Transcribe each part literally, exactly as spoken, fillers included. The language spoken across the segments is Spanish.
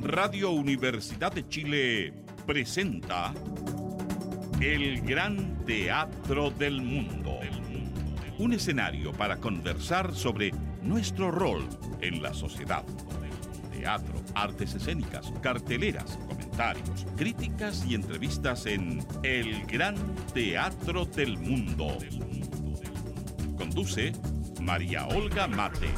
Radio Universidad de Chile presenta El Gran Teatro del Mundo. Un escenario para conversar sobre nuestro rol en la sociedad. Teatro, artes escénicas, carteleras, comentarios, críticas y entrevistas en El Gran Teatro del Mundo. Conduce María Olga Mate.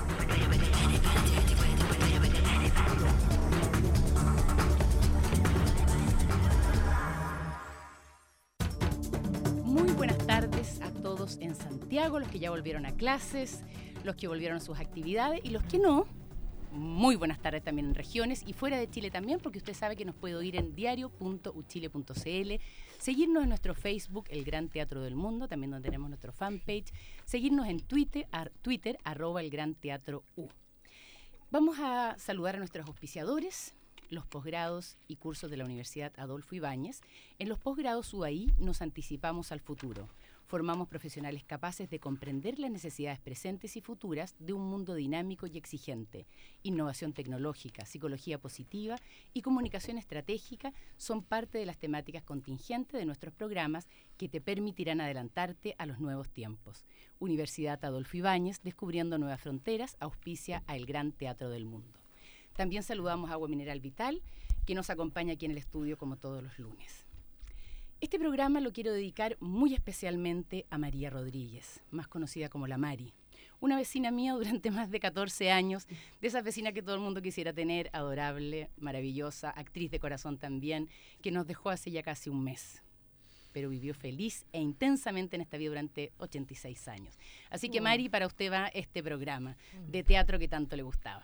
Muy buenas tardes a todos en Santiago, los que ya volvieron a clases, los que volvieron a sus actividades y los que no. Muy buenas tardes también en regiones y fuera de Chile también, porque usted sabe que nos puede oír en diario punto u chile punto c l, seguirnos en nuestro Facebook, El Gran Teatro del Mundo, también donde tenemos nuestro fanpage, seguirnos en Twitter, ar, Twitter arroba El Gran Teatro U. Vamos a saludar a nuestros auspiciadores, los posgrados y cursos de la Universidad Adolfo Ibáñez. En los posgrados U A I nos anticipamos al futuro. Formamos profesionales capaces de comprender las necesidades presentes y futuras de un mundo dinámico y exigente. Innovación tecnológica, psicología positiva y comunicación estratégica son parte de las temáticas contingentes de nuestros programas que te permitirán adelantarte a los nuevos tiempos. Universidad Adolfo Ibáñez, descubriendo nuevas fronteras, auspicia a El Gran Teatro del Mundo. También saludamos a Agua Mineral Vital, que nos acompaña aquí en el estudio como todos los lunes. Este programa lo quiero dedicar muy especialmente a María Rodríguez, más conocida como la Mari. Una vecina mía durante más de catorce años, de esa vecina que todo el mundo quisiera tener, adorable, maravillosa, actriz de corazón también, que nos dejó hace ya casi un mes. Pero vivió feliz e intensamente en esta vida durante ochenta y seis años. Así que, Mari, para usted va este programa de teatro que tanto le gustaba.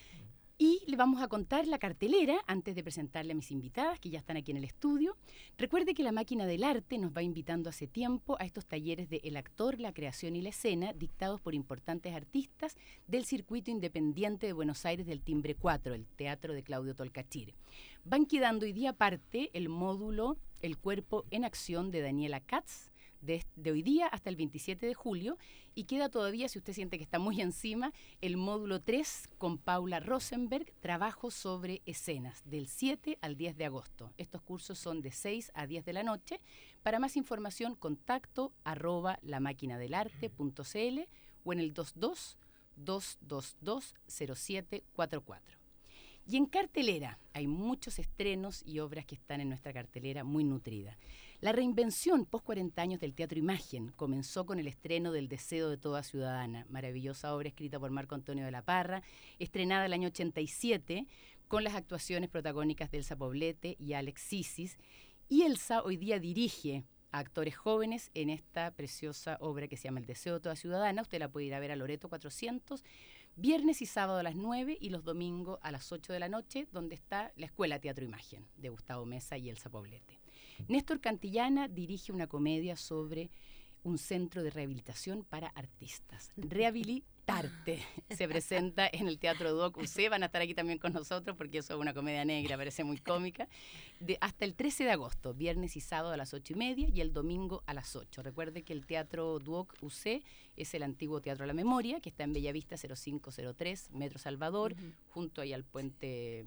Y le vamos a contar la cartelera antes de presentarle a mis invitadas, que ya están aquí en el estudio. Recuerde que La Máquina del Arte nos va invitando hace tiempo a estos talleres de El Actor, la Creación y la Escena, dictados por importantes artistas del circuito independiente de Buenos Aires del Timbre cuatro, el Teatro de Claudio Tolcachir. Van quedando hoy día aparte el módulo El Cuerpo en Acción de Daniela Katz, De, de hoy día hasta el veintisiete de julio, y queda todavía, si usted siente que está muy encima, el módulo tres con Paula Rosenberg, Trabajo sobre Escenas, del siete al diez de agosto. Estos cursos son de seis a diez de la noche. Para más información, contacto arroba lamaquinadelarte punto c l o en el dos dos, dos dos dos, cero siete cuatro cuatro. Y en cartelera hay muchos estrenos y obras que están en nuestra cartelera muy nutrida. La reinvención post cuarenta años del Teatro Imagen comenzó con el estreno del Deseo de toda ciudadana, maravillosa obra escrita por Marco Antonio de la Parra, estrenada el año ochenta y siete, con las actuaciones protagónicas de Elsa Poblete y Alex Sissis. Y Elsa hoy día dirige a actores jóvenes en esta preciosa obra que se llama El Deseo de toda ciudadana. Usted la puede ir a ver a Loreto cuatrocientos, viernes y sábado a las nueve y los domingos a las ocho de la noche, donde está la Escuela Teatro Imagen de Gustavo Mesa y Elsa Poblete. Néstor Cantillana dirige una comedia sobre un centro de rehabilitación para artistas. Rehabilitarte. Se presenta en el Teatro Duoc U C. Van a estar aquí también con nosotros porque eso es una comedia negra, parece muy cómica. De, hasta el trece de agosto, viernes y sábado a las ocho y media y el domingo a las ocho. Recuerde que el Teatro Duoc U C es el antiguo Teatro La Memoria, que está en Bellavista cero cinco cero tres, Metro Salvador, uh-huh. junto ahí al puente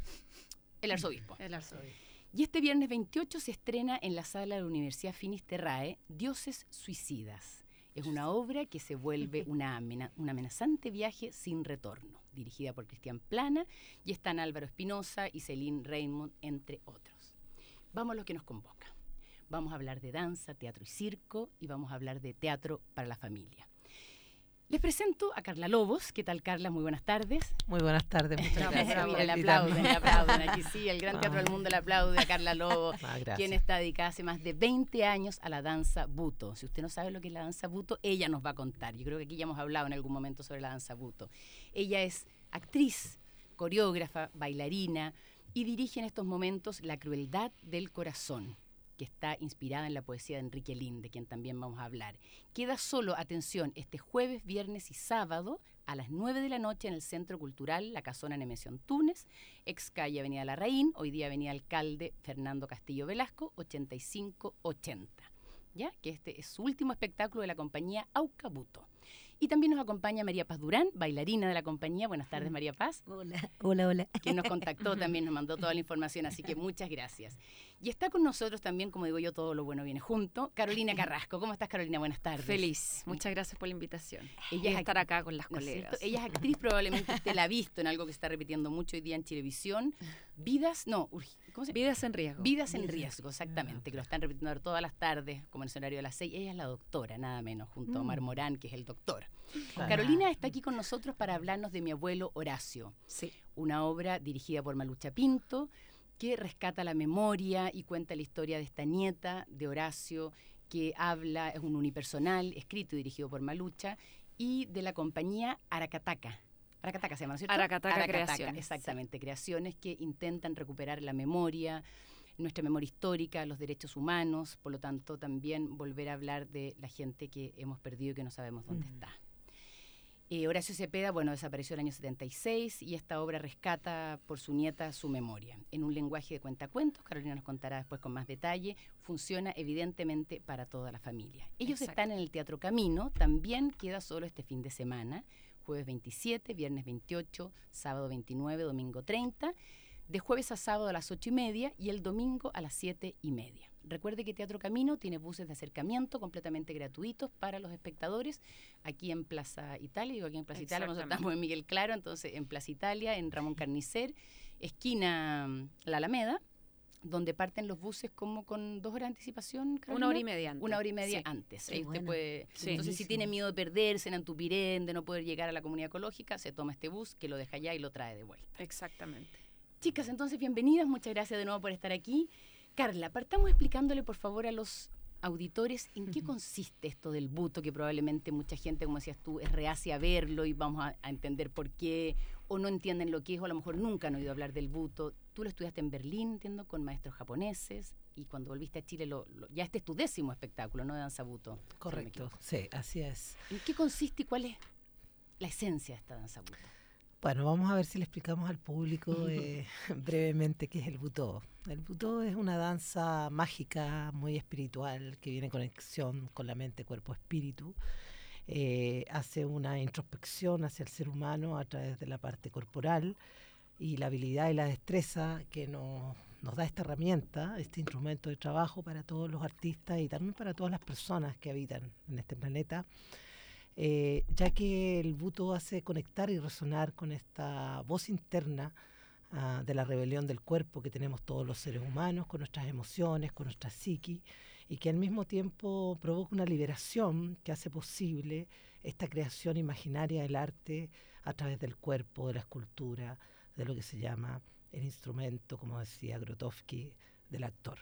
El Arzobispo. El Arzobispo. Y este viernes veintiocho se estrena en la sala de la Universidad Finisterrae, Dioses Suicidas. Es una obra que se vuelve una amena, un amenazante viaje sin retorno, dirigida por Cristian Plana, y están Álvaro Espinosa y Celine Raymond, entre otros. Vamos a lo que nos convoca. Vamos a hablar de danza, teatro y circo, y vamos a hablar de teatro para la familia. Les presento a Carla Lobos. ¿Qué tal, Carla? Muy buenas tardes. Muy buenas tardes, muchas gracias. Mira, le aplauden, le aplauden. Aquí sí, el Gran Teatro del Mundo le aplaude a Carla Lobos, ah, quien está dedicada hace más de veinte años a la danza buto. Si usted no sabe lo que es la danza buto, ella nos va a contar. Yo creo que aquí ya hemos hablado en algún momento sobre la danza buto. Ella es actriz, coreógrafa, bailarina y dirige en estos momentos La Crueldad del Corazón, que está inspirada en la poesía de Enrique Lin, de quien también vamos a hablar. Queda solo, atención, este jueves, viernes y sábado a las nueve de la noche en el Centro Cultural La Casona Nemesio Antunes, ex calle Avenida Larraín, hoy día Avenida Alcalde Fernando Castillo Velasco, ochenta y cinco ochenta. ¿Ya? Que este es su último espectáculo de la compañía Aucabuto. Y también nos acompaña María Paz Durán, bailarina de la compañía. Buenas tardes, María Paz. Hola, hola, hola. Quien nos contactó también, nos mandó toda la información, así que muchas gracias. Y está con nosotros también, como digo yo, todo lo bueno viene junto, Carolina Carrasco. ¿Cómo estás, Carolina? Buenas tardes. Feliz, muchas gracias por la invitación. Ella y es estar acá con las ¿no es colegas. cierto? Ella es actriz, probablemente usted la ha visto en algo que se está repitiendo mucho hoy día en Chilevisión. Vidas, no, ¿cómo se llama? Vidas en riesgo. Vidas en riesgo, exactamente, que lo están repitiendo todas las tardes, como en el escenario de las seis. Ella es la doctora, nada menos, junto a Omar Morán, que es el doctor. Claro. Carolina está aquí con nosotros para hablarnos de Mi abuelo Horacio, Sí. una obra dirigida por Malucha Pinto, que rescata la memoria y cuenta la historia de esta nieta de Horacio, que habla, es un unipersonal, escrito y dirigido por Malucha, y de la compañía Aracataca. Aracataca se llama, ¿no es cierto? Aracataca Creaciones, exactamente, creaciones que intentan recuperar la memoria, nuestra memoria histórica, los derechos humanos, por lo tanto también volver a hablar de la gente que hemos perdido y que no sabemos dónde mm. está. Eh, Horacio Cepeda, bueno, desapareció en el año setenta y seis y esta obra rescata por su nieta su memoria. En un lenguaje de cuentacuentos, Carolina nos contará después con más detalle, funciona evidentemente para toda la familia. Ellos Exacto. están en el Teatro Camino, también queda solo este fin de semana, jueves veintisiete, viernes veintiocho, sábado veintinueve, domingo treinta, de jueves a sábado a las ocho y media y el domingo a las siete y media. Recuerde que Teatro Camino tiene buses de acercamiento completamente gratuitos para los espectadores aquí en Plaza Italia, digo aquí en Plaza Italia, nosotros estamos en Miguel Claro, entonces en Plaza Italia, en Ramón Carnicer, esquina La Alameda, donde parten los buses como con dos horas de anticipación, Carolina. Una hora y media antes. Una hora y media sí. antes. Sí, Ahí usted bueno. puede, sí. Entonces, si tiene miedo de perderse en Antupirén, de no poder llegar a la comunidad ecológica, se toma este bus que lo deja allá y lo trae de vuelta. Exactamente. Chicas, entonces, bienvenidas. Muchas gracias de nuevo por estar aquí. Carla, partamos explicándole, por favor, a los auditores en qué consiste esto del buto, que probablemente mucha gente, como decías tú, es reacia a verlo y vamos a, a entender por qué, o no entienden lo que es, o a lo mejor nunca han oído hablar del buto. Tú lo estudiaste en Berlín, entiendo, con maestros japoneses, y cuando volviste a Chile, lo, lo, ya este es tu décimo espectáculo, ¿no?, de danza buto. Correcto, si no sí, así es. ¿En qué consiste y cuál es la esencia de esta danza buto? Bueno, vamos a ver si le explicamos al público eh, brevemente qué es el butó. El butó es una danza mágica, muy espiritual, que viene en conexión con la mente, cuerpo, espíritu. Eh, hace una introspección hacia el ser humano a través de la parte corporal y la habilidad y la destreza que nos, nos da esta herramienta, este instrumento de trabajo para todos los artistas y también para todas las personas que habitan en este planeta. Eh, ya que el buto hace conectar y resonar con esta voz interna uh, de la rebelión del cuerpo que tenemos todos los seres humanos, con nuestras emociones, con nuestra psiqui, y que al mismo tiempo provoca una liberación que hace posible esta creación imaginaria del arte a través del cuerpo, de la escultura, de lo que se llama el instrumento, como decía Grotowski, del actor.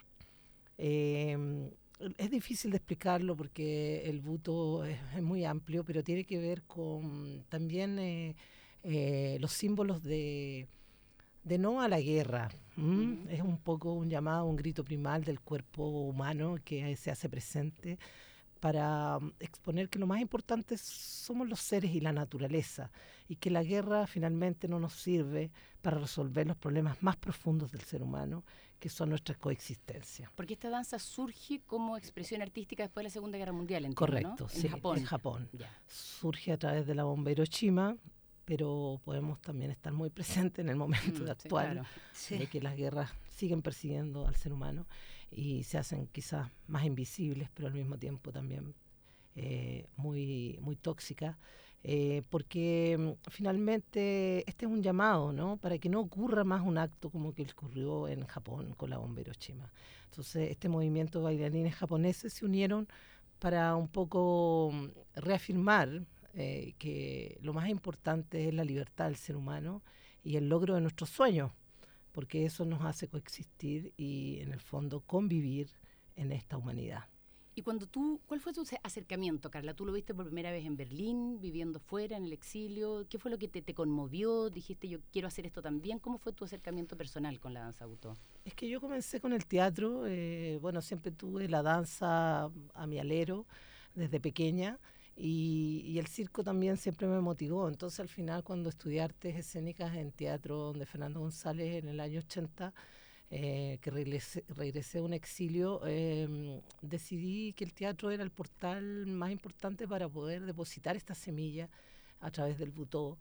Eh, Es difícil de explicarlo porque el buto es, es muy amplio, pero tiene que ver con también eh, eh, los símbolos de, de no a la guerra. ¿Mm? Uh-huh. Es un poco un llamado, un grito primal del cuerpo humano que se hace presente para um, exponer que lo más importante somos los seres y la naturaleza, y que la guerra finalmente no nos sirve para resolver los problemas más profundos del ser humano, que son nuestra coexistencia. Porque esta danza surge como expresión artística después de la Segunda Guerra Mundial, entiendo, Correcto, ¿no? sí, en Japón. En Japón. Ya. Surge a través de la bomba Hiroshima, pero podemos también estar muy presentes en el momento mm, actual, sí, claro. sí. de que las guerras siguen persiguiendo al ser humano y se hacen quizás más invisibles, pero al mismo tiempo también eh, muy, muy tóxicas. Eh, porque um, finalmente este es un llamado, ¿no?, para que no ocurra más un acto como que ocurrió en Japón con la bomba Hiroshima. Entonces este movimiento de bailarines japoneses se unieron para un poco um, reafirmar eh, que lo más importante es la libertad del ser humano y el logro de nuestros sueños, porque eso nos hace coexistir y en el fondo convivir en esta humanidad. Y cuando tú, ¿cuál fue tu acercamiento, Carla? ¿Tú lo viste por primera vez en Berlín, viviendo fuera, en el exilio? ¿Qué fue lo que te, te conmovió? ¿Dijiste, yo quiero hacer esto también? ¿Cómo fue tu acercamiento personal con la danza buto? Es que yo comencé con el teatro, eh, bueno, siempre tuve la danza a mi alero desde pequeña, y, y el circo también siempre me motivó. Entonces al final, cuando estudié artes escénicas en teatro de Fernando González en el año ochenta, eh, que regresé, regresé a un exilio, eh, decidí que el teatro era el portal más importante para poder depositar esta semilla a través del butó.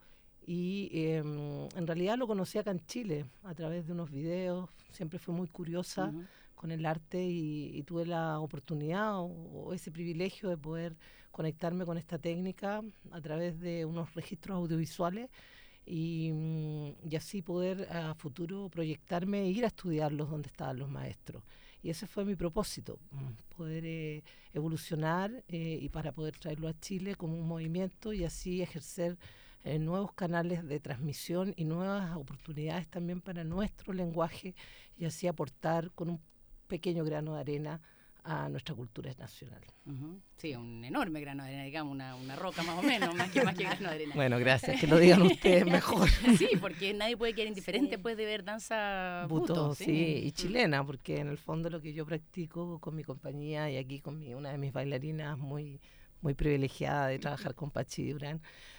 Y eh, en realidad lo conocí acá en Chile a través de unos videos. Siempre fui muy curiosa uh-huh. con el arte y, y tuve la oportunidad o, o ese privilegio de poder conectarme con esta técnica a través de unos registros audiovisuales y, y así poder a futuro proyectarme e ir a estudiarlos donde estaban los maestros. Y ese fue mi propósito, poder eh, evolucionar eh, y para poder traerlo a Chile como un movimiento y así ejercer eh, nuevos canales de transmisión y nuevas oportunidades también para nuestro lenguaje y así aportar con un pequeño grano de arena a nuestra cultura nacional. Uh-huh. Sí, un enorme grano de arena, digamos, una, una roca más o menos, más que, más que grano de arena. Bueno, gracias, que lo digan ustedes mejor. Sí, porque nadie puede quedar indiferente sí. después de ver danza butó. Butó, sí, sí, y chilena, porque en el fondo lo que yo practico con mi compañía y aquí con mi, una de mis bailarinas muy, muy privilegiada de trabajar con Pachi Durán,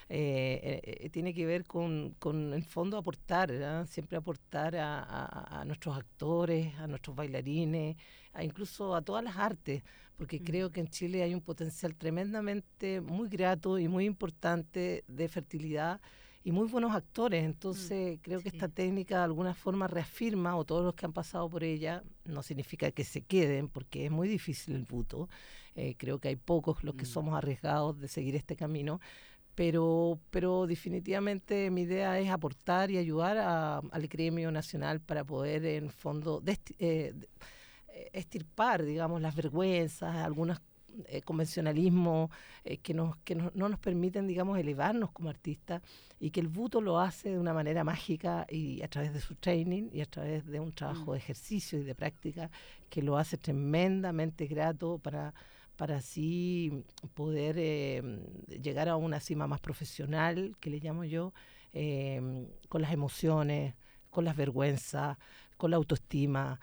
eh, eh, tiene que ver con, con el fondo aportar, ¿verdad? Siempre aportar a, a, a nuestros actores, a nuestros bailarines, a incluso a todas las artes, porque mm. creo que en Chile hay un potencial tremendamente muy grato y muy importante de fertilidad y muy buenos actores. Entonces mm, creo que sí. esta técnica de alguna forma reafirma, o todos los que han pasado por ella, no significa que se queden, porque es muy difícil el butó. Eh, creo que hay pocos los que mm. somos arriesgados de seguir este camino, pero, pero definitivamente mi idea es aportar y ayudar a, al gremio nacional para poder, en fondo, desti- eh, estirpar, digamos, las vergüenzas, algunos eh, convencionalismos eh, que, nos, que no, no nos permiten, digamos, elevarnos como artistas, y que el butó lo hace de una manera mágica y a través de su training y a través de un trabajo de ejercicio y de práctica que lo hace tremendamente grato para, para así poder eh, llegar a una cima más profesional, que le llamo yo, eh, con las emociones, con las vergüenzas, con la autoestima,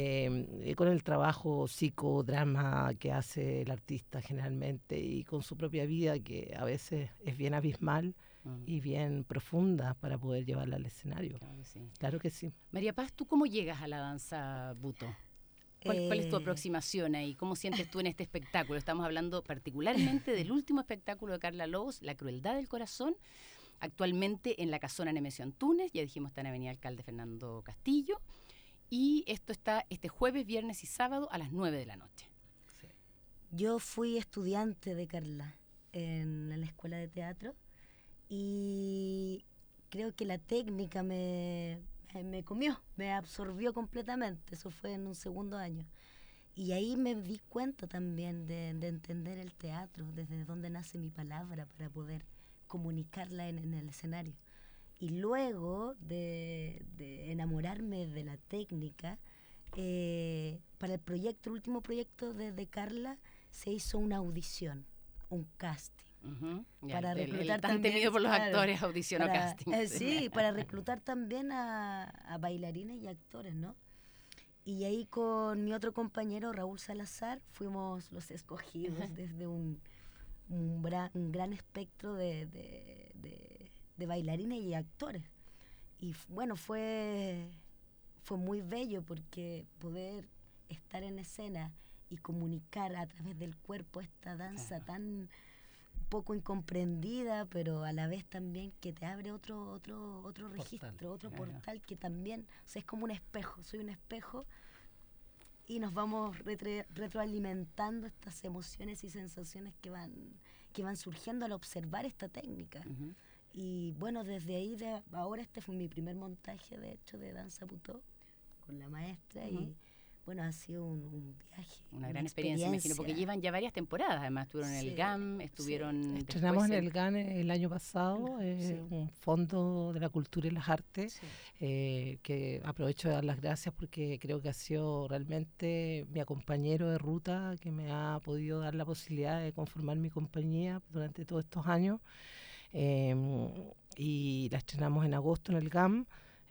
eh, con el trabajo psicodrama que hace el artista generalmente y con su propia vida, que a veces es bien abismal uh-huh. y bien profunda para poder llevarla al escenario. Claro que sí. Claro que sí. María Paz, ¿tú cómo llegas a la danza butó? ¿Cuál, eh... ¿Cuál es tu aproximación ahí? ¿Cómo sientes tú en este espectáculo? Estamos hablando particularmente del último espectáculo de Carla Lobos, La crueldad del corazón, actualmente en la Casona Nemesio Antunes, ya dijimos está en Avenida Alcalde Fernando Castillo, y esto está este jueves, viernes y sábado a las nueve de la noche. Sí. Yo fui estudiante de Carla en la escuela de teatro y creo que la técnica me, me comió, me absorbió completamente, eso fue en un segundo año. Y ahí me di cuenta también de, de entender el teatro, desde dónde nace mi palabra para poder comunicarla en, en el escenario. Y luego de, de enamorarme de la técnica, eh, para el proyecto, el último proyecto de, de Carla, se hizo una audición, un casting. Uh-huh. Para el, reclutar el, el tan también, temido por los claro, actores, audición para, o casting. Eh, sí, para reclutar también a, a bailarines y actores, ¿no? Y ahí con mi otro compañero, Raúl Salazar, fuimos los escogidos uh-huh. desde un, un, bra, un gran espectro de... de, de de bailarines y actores. Y bueno, fue, fue muy bello porque poder estar en escena y comunicar a través del cuerpo esta danza claro. tan poco incomprendida, pero a la vez también que te abre otro otro otro registro, portal. otro claro. portal que también, o sea, es como un espejo, soy un espejo y nos vamos retro, retroalimentando estas emociones y sensaciones que van, que van surgiendo al observar esta técnica. Uh-huh. Y bueno, desde ahí, de ahora este fue mi primer montaje, de hecho, de danza butó con la maestra uh-huh. y bueno, ha sido un, un viaje. Una, una gran experiencia, experiencia, imagino, porque llevan ya varias temporadas, además estuvieron sí, en el G A M, estuvieron... Sí. Estrenamos en el G A M el año pasado, eh, sí. un fondo de la cultura y las artes, sí. eh, que aprovecho de dar las gracias porque creo que ha sido realmente mi compañero de ruta que me ha podido dar la posibilidad de conformar mi compañía durante todos estos años. Eh, y la estrenamos en agosto en el G A M,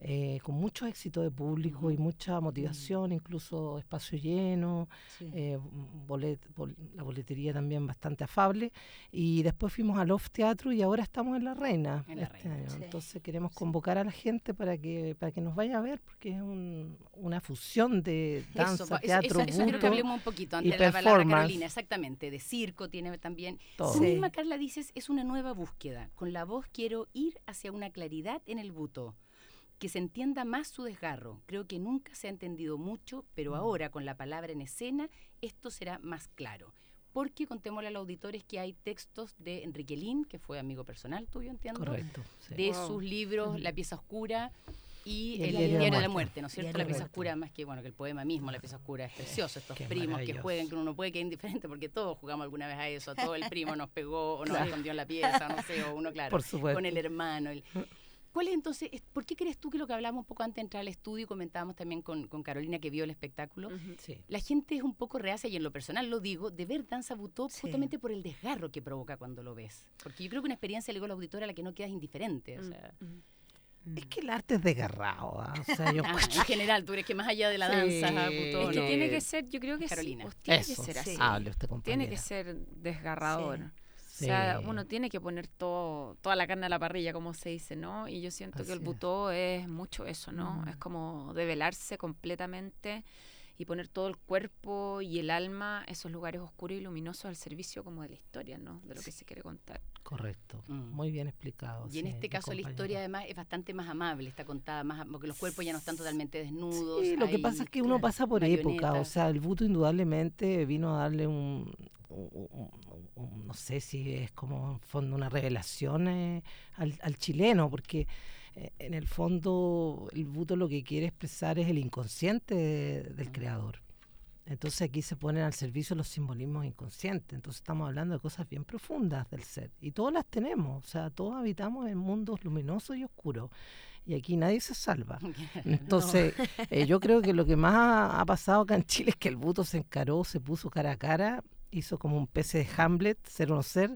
eh, con mucho éxito de público uh-huh. y mucha motivación, uh-huh. incluso espacio lleno, sí. eh, bolet, bol, la boletería también bastante afable. Y después fuimos al Off Teatro y ahora estamos en La Reina. En la este Reina año. sí. Entonces queremos convocar a la gente para que para que nos vaya a ver, porque es un, una fusión de danza, eso, teatro, eso, eso, eso quiero que hablemos un poquito antes de la palabra Carolina, exactamente, de circo tiene también. Todo. Tú sí. misma, Carla, dices, es una nueva búsqueda. Con la voz quiero ir hacia una claridad en el butó, que se entienda más su desgarro. Creo que nunca se ha entendido mucho, pero mm. ahora con la palabra en escena esto será más claro. Porque contémosle a los auditores que hay textos de Enrique Lin, que fue amigo personal tuyo, entiendo. Correcto. Sí. De wow. sus libros mm. La pieza oscura y, y El, el diario, diario de la muerte, ¿no es cierto? La pieza oscura, más que bueno que el poema mismo, La pieza oscura es precioso. Estos Qué primos que juegan, que uno no puede quedar indiferente, porque todos jugamos alguna vez a eso. Todo el primo nos pegó o nos claro. escondió en la pieza, no sé, o uno, claro, Por supuesto. con el hermano. El, ¿Cuál es entonces, por qué crees tú que lo que hablamos un poco antes de entrar al estudio y comentábamos también con, con Carolina que vio el espectáculo, uh-huh. sí. la gente es un poco reacia, y en lo personal lo digo, de ver danza butó sí. justamente por el desgarro que provoca cuando lo ves? Porque yo creo que una experiencia, le digo a la auditora, a la que no quedas indiferente, o sea... Uh-huh. Es que el arte es desgarrado, ¿eh? O sea, yo ah, en general, tú eres que más allá de la sí, danza, butó, es que no. tiene que ser, yo creo que Carolina. Sí, tiene Eso, que ser así. Sí. Hable usted, compañera. Tiene que ser desgarrador. Sí. Sí. O sea, uno tiene que poner todo, toda la carne a la parrilla, como se dice, ¿no? Y yo siento Así que el butó es. es mucho eso, ¿no? Mm. Es como develarse completamente y poner todo el cuerpo y el alma, esos lugares oscuros y luminosos al servicio como de la historia, ¿no? De lo que se quiere contar. Correcto, mm. muy bien explicado. Y en sí, este caso la historia además es bastante más amable, está contada más, porque los cuerpos ya no están totalmente desnudos. Sí, lo que pasa es que uno pasa por época, o sea, el butó indudablemente vino a darle un... Un, un, un, no sé si es como en fondo una revelación eh, al, al chileno, porque eh, en el fondo el butó lo que quiere expresar es el inconsciente de, del uh-huh. creador. Entonces aquí se ponen al servicio los simbolismos inconscientes, entonces estamos hablando de cosas bien profundas del ser, y todas las tenemos, o sea, todos habitamos en mundos luminosos y oscuros, y aquí nadie se salva. Entonces, no. eh, yo creo que lo que más ha, ha pasado acá en Chile es que el butó se encaró, se puso cara a cara, hizo como un especie de Hamlet, ser o no ser,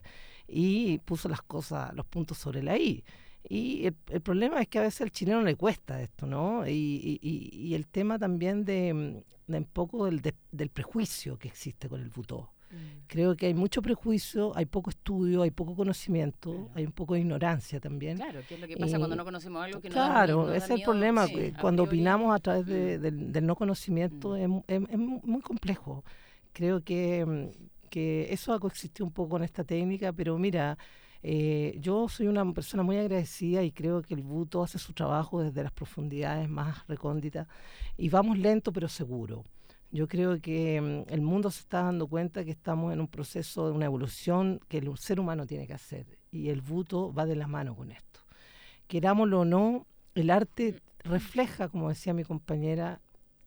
y puso las cosas, los puntos sobre la I. Y el, el problema es que a veces al chileno le cuesta esto, ¿no? Y, y, y el tema también de, de un poco del, de, del prejuicio que existe con el butó. Mm. Creo que hay mucho prejuicio, hay poco estudio, hay poco conocimiento, claro. hay un poco de ignorancia también. Claro, que es lo que pasa eh, cuando no conocemos algo que no Claro, da, no ese da es el problema, sí, cuando a opinamos a través de, mm. del, del no conocimiento mm. es, es, es muy complejo. Creo que, que eso ha coexistido un poco con esta técnica, pero mira, eh, yo soy una persona muy agradecida y creo que el butó hace su trabajo desde las profundidades más recónditas y vamos lento pero seguro. Yo creo que um, el mundo se está dando cuenta que estamos en un proceso de una evolución que el ser humano tiene que hacer y el butó va de la mano con esto. Querámoslo o no, el arte refleja, como decía mi compañera,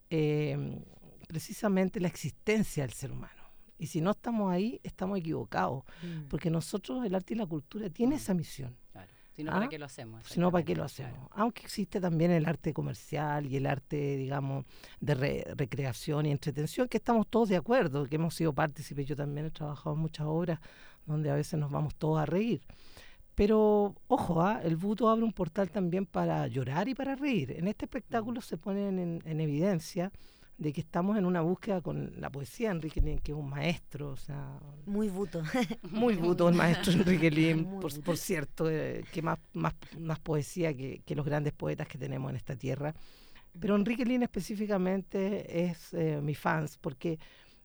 eh, precisamente la existencia del ser humano. Y si no estamos ahí, estamos equivocados. Mm. Porque nosotros, el arte y la cultura, tiene mm. esa misión. Claro. Si no, ¿Ah? ¿para qué lo hacemos? Si no, ¿para qué lo hacemos? Claro. Aunque existe también el arte comercial y el arte, digamos, de re- recreación y entretención, que estamos todos de acuerdo, que hemos sido partícipes. Yo también he trabajado en muchas obras donde a veces nos vamos todos a reír. Pero, ojo, ¿eh? el butó abre un portal también para llorar y para reír. En este espectáculo mm. se ponen en, en evidencia de que estamos en una búsqueda con la poesía. Enrique Lin, que es un maestro, o sea... Muy butó. Muy butó el maestro Enrique Lin, por, por cierto, eh, que más, más, más poesía que, que los grandes poetas que tenemos en esta tierra. Pero Enrique Lin específicamente es eh, mi fans, porque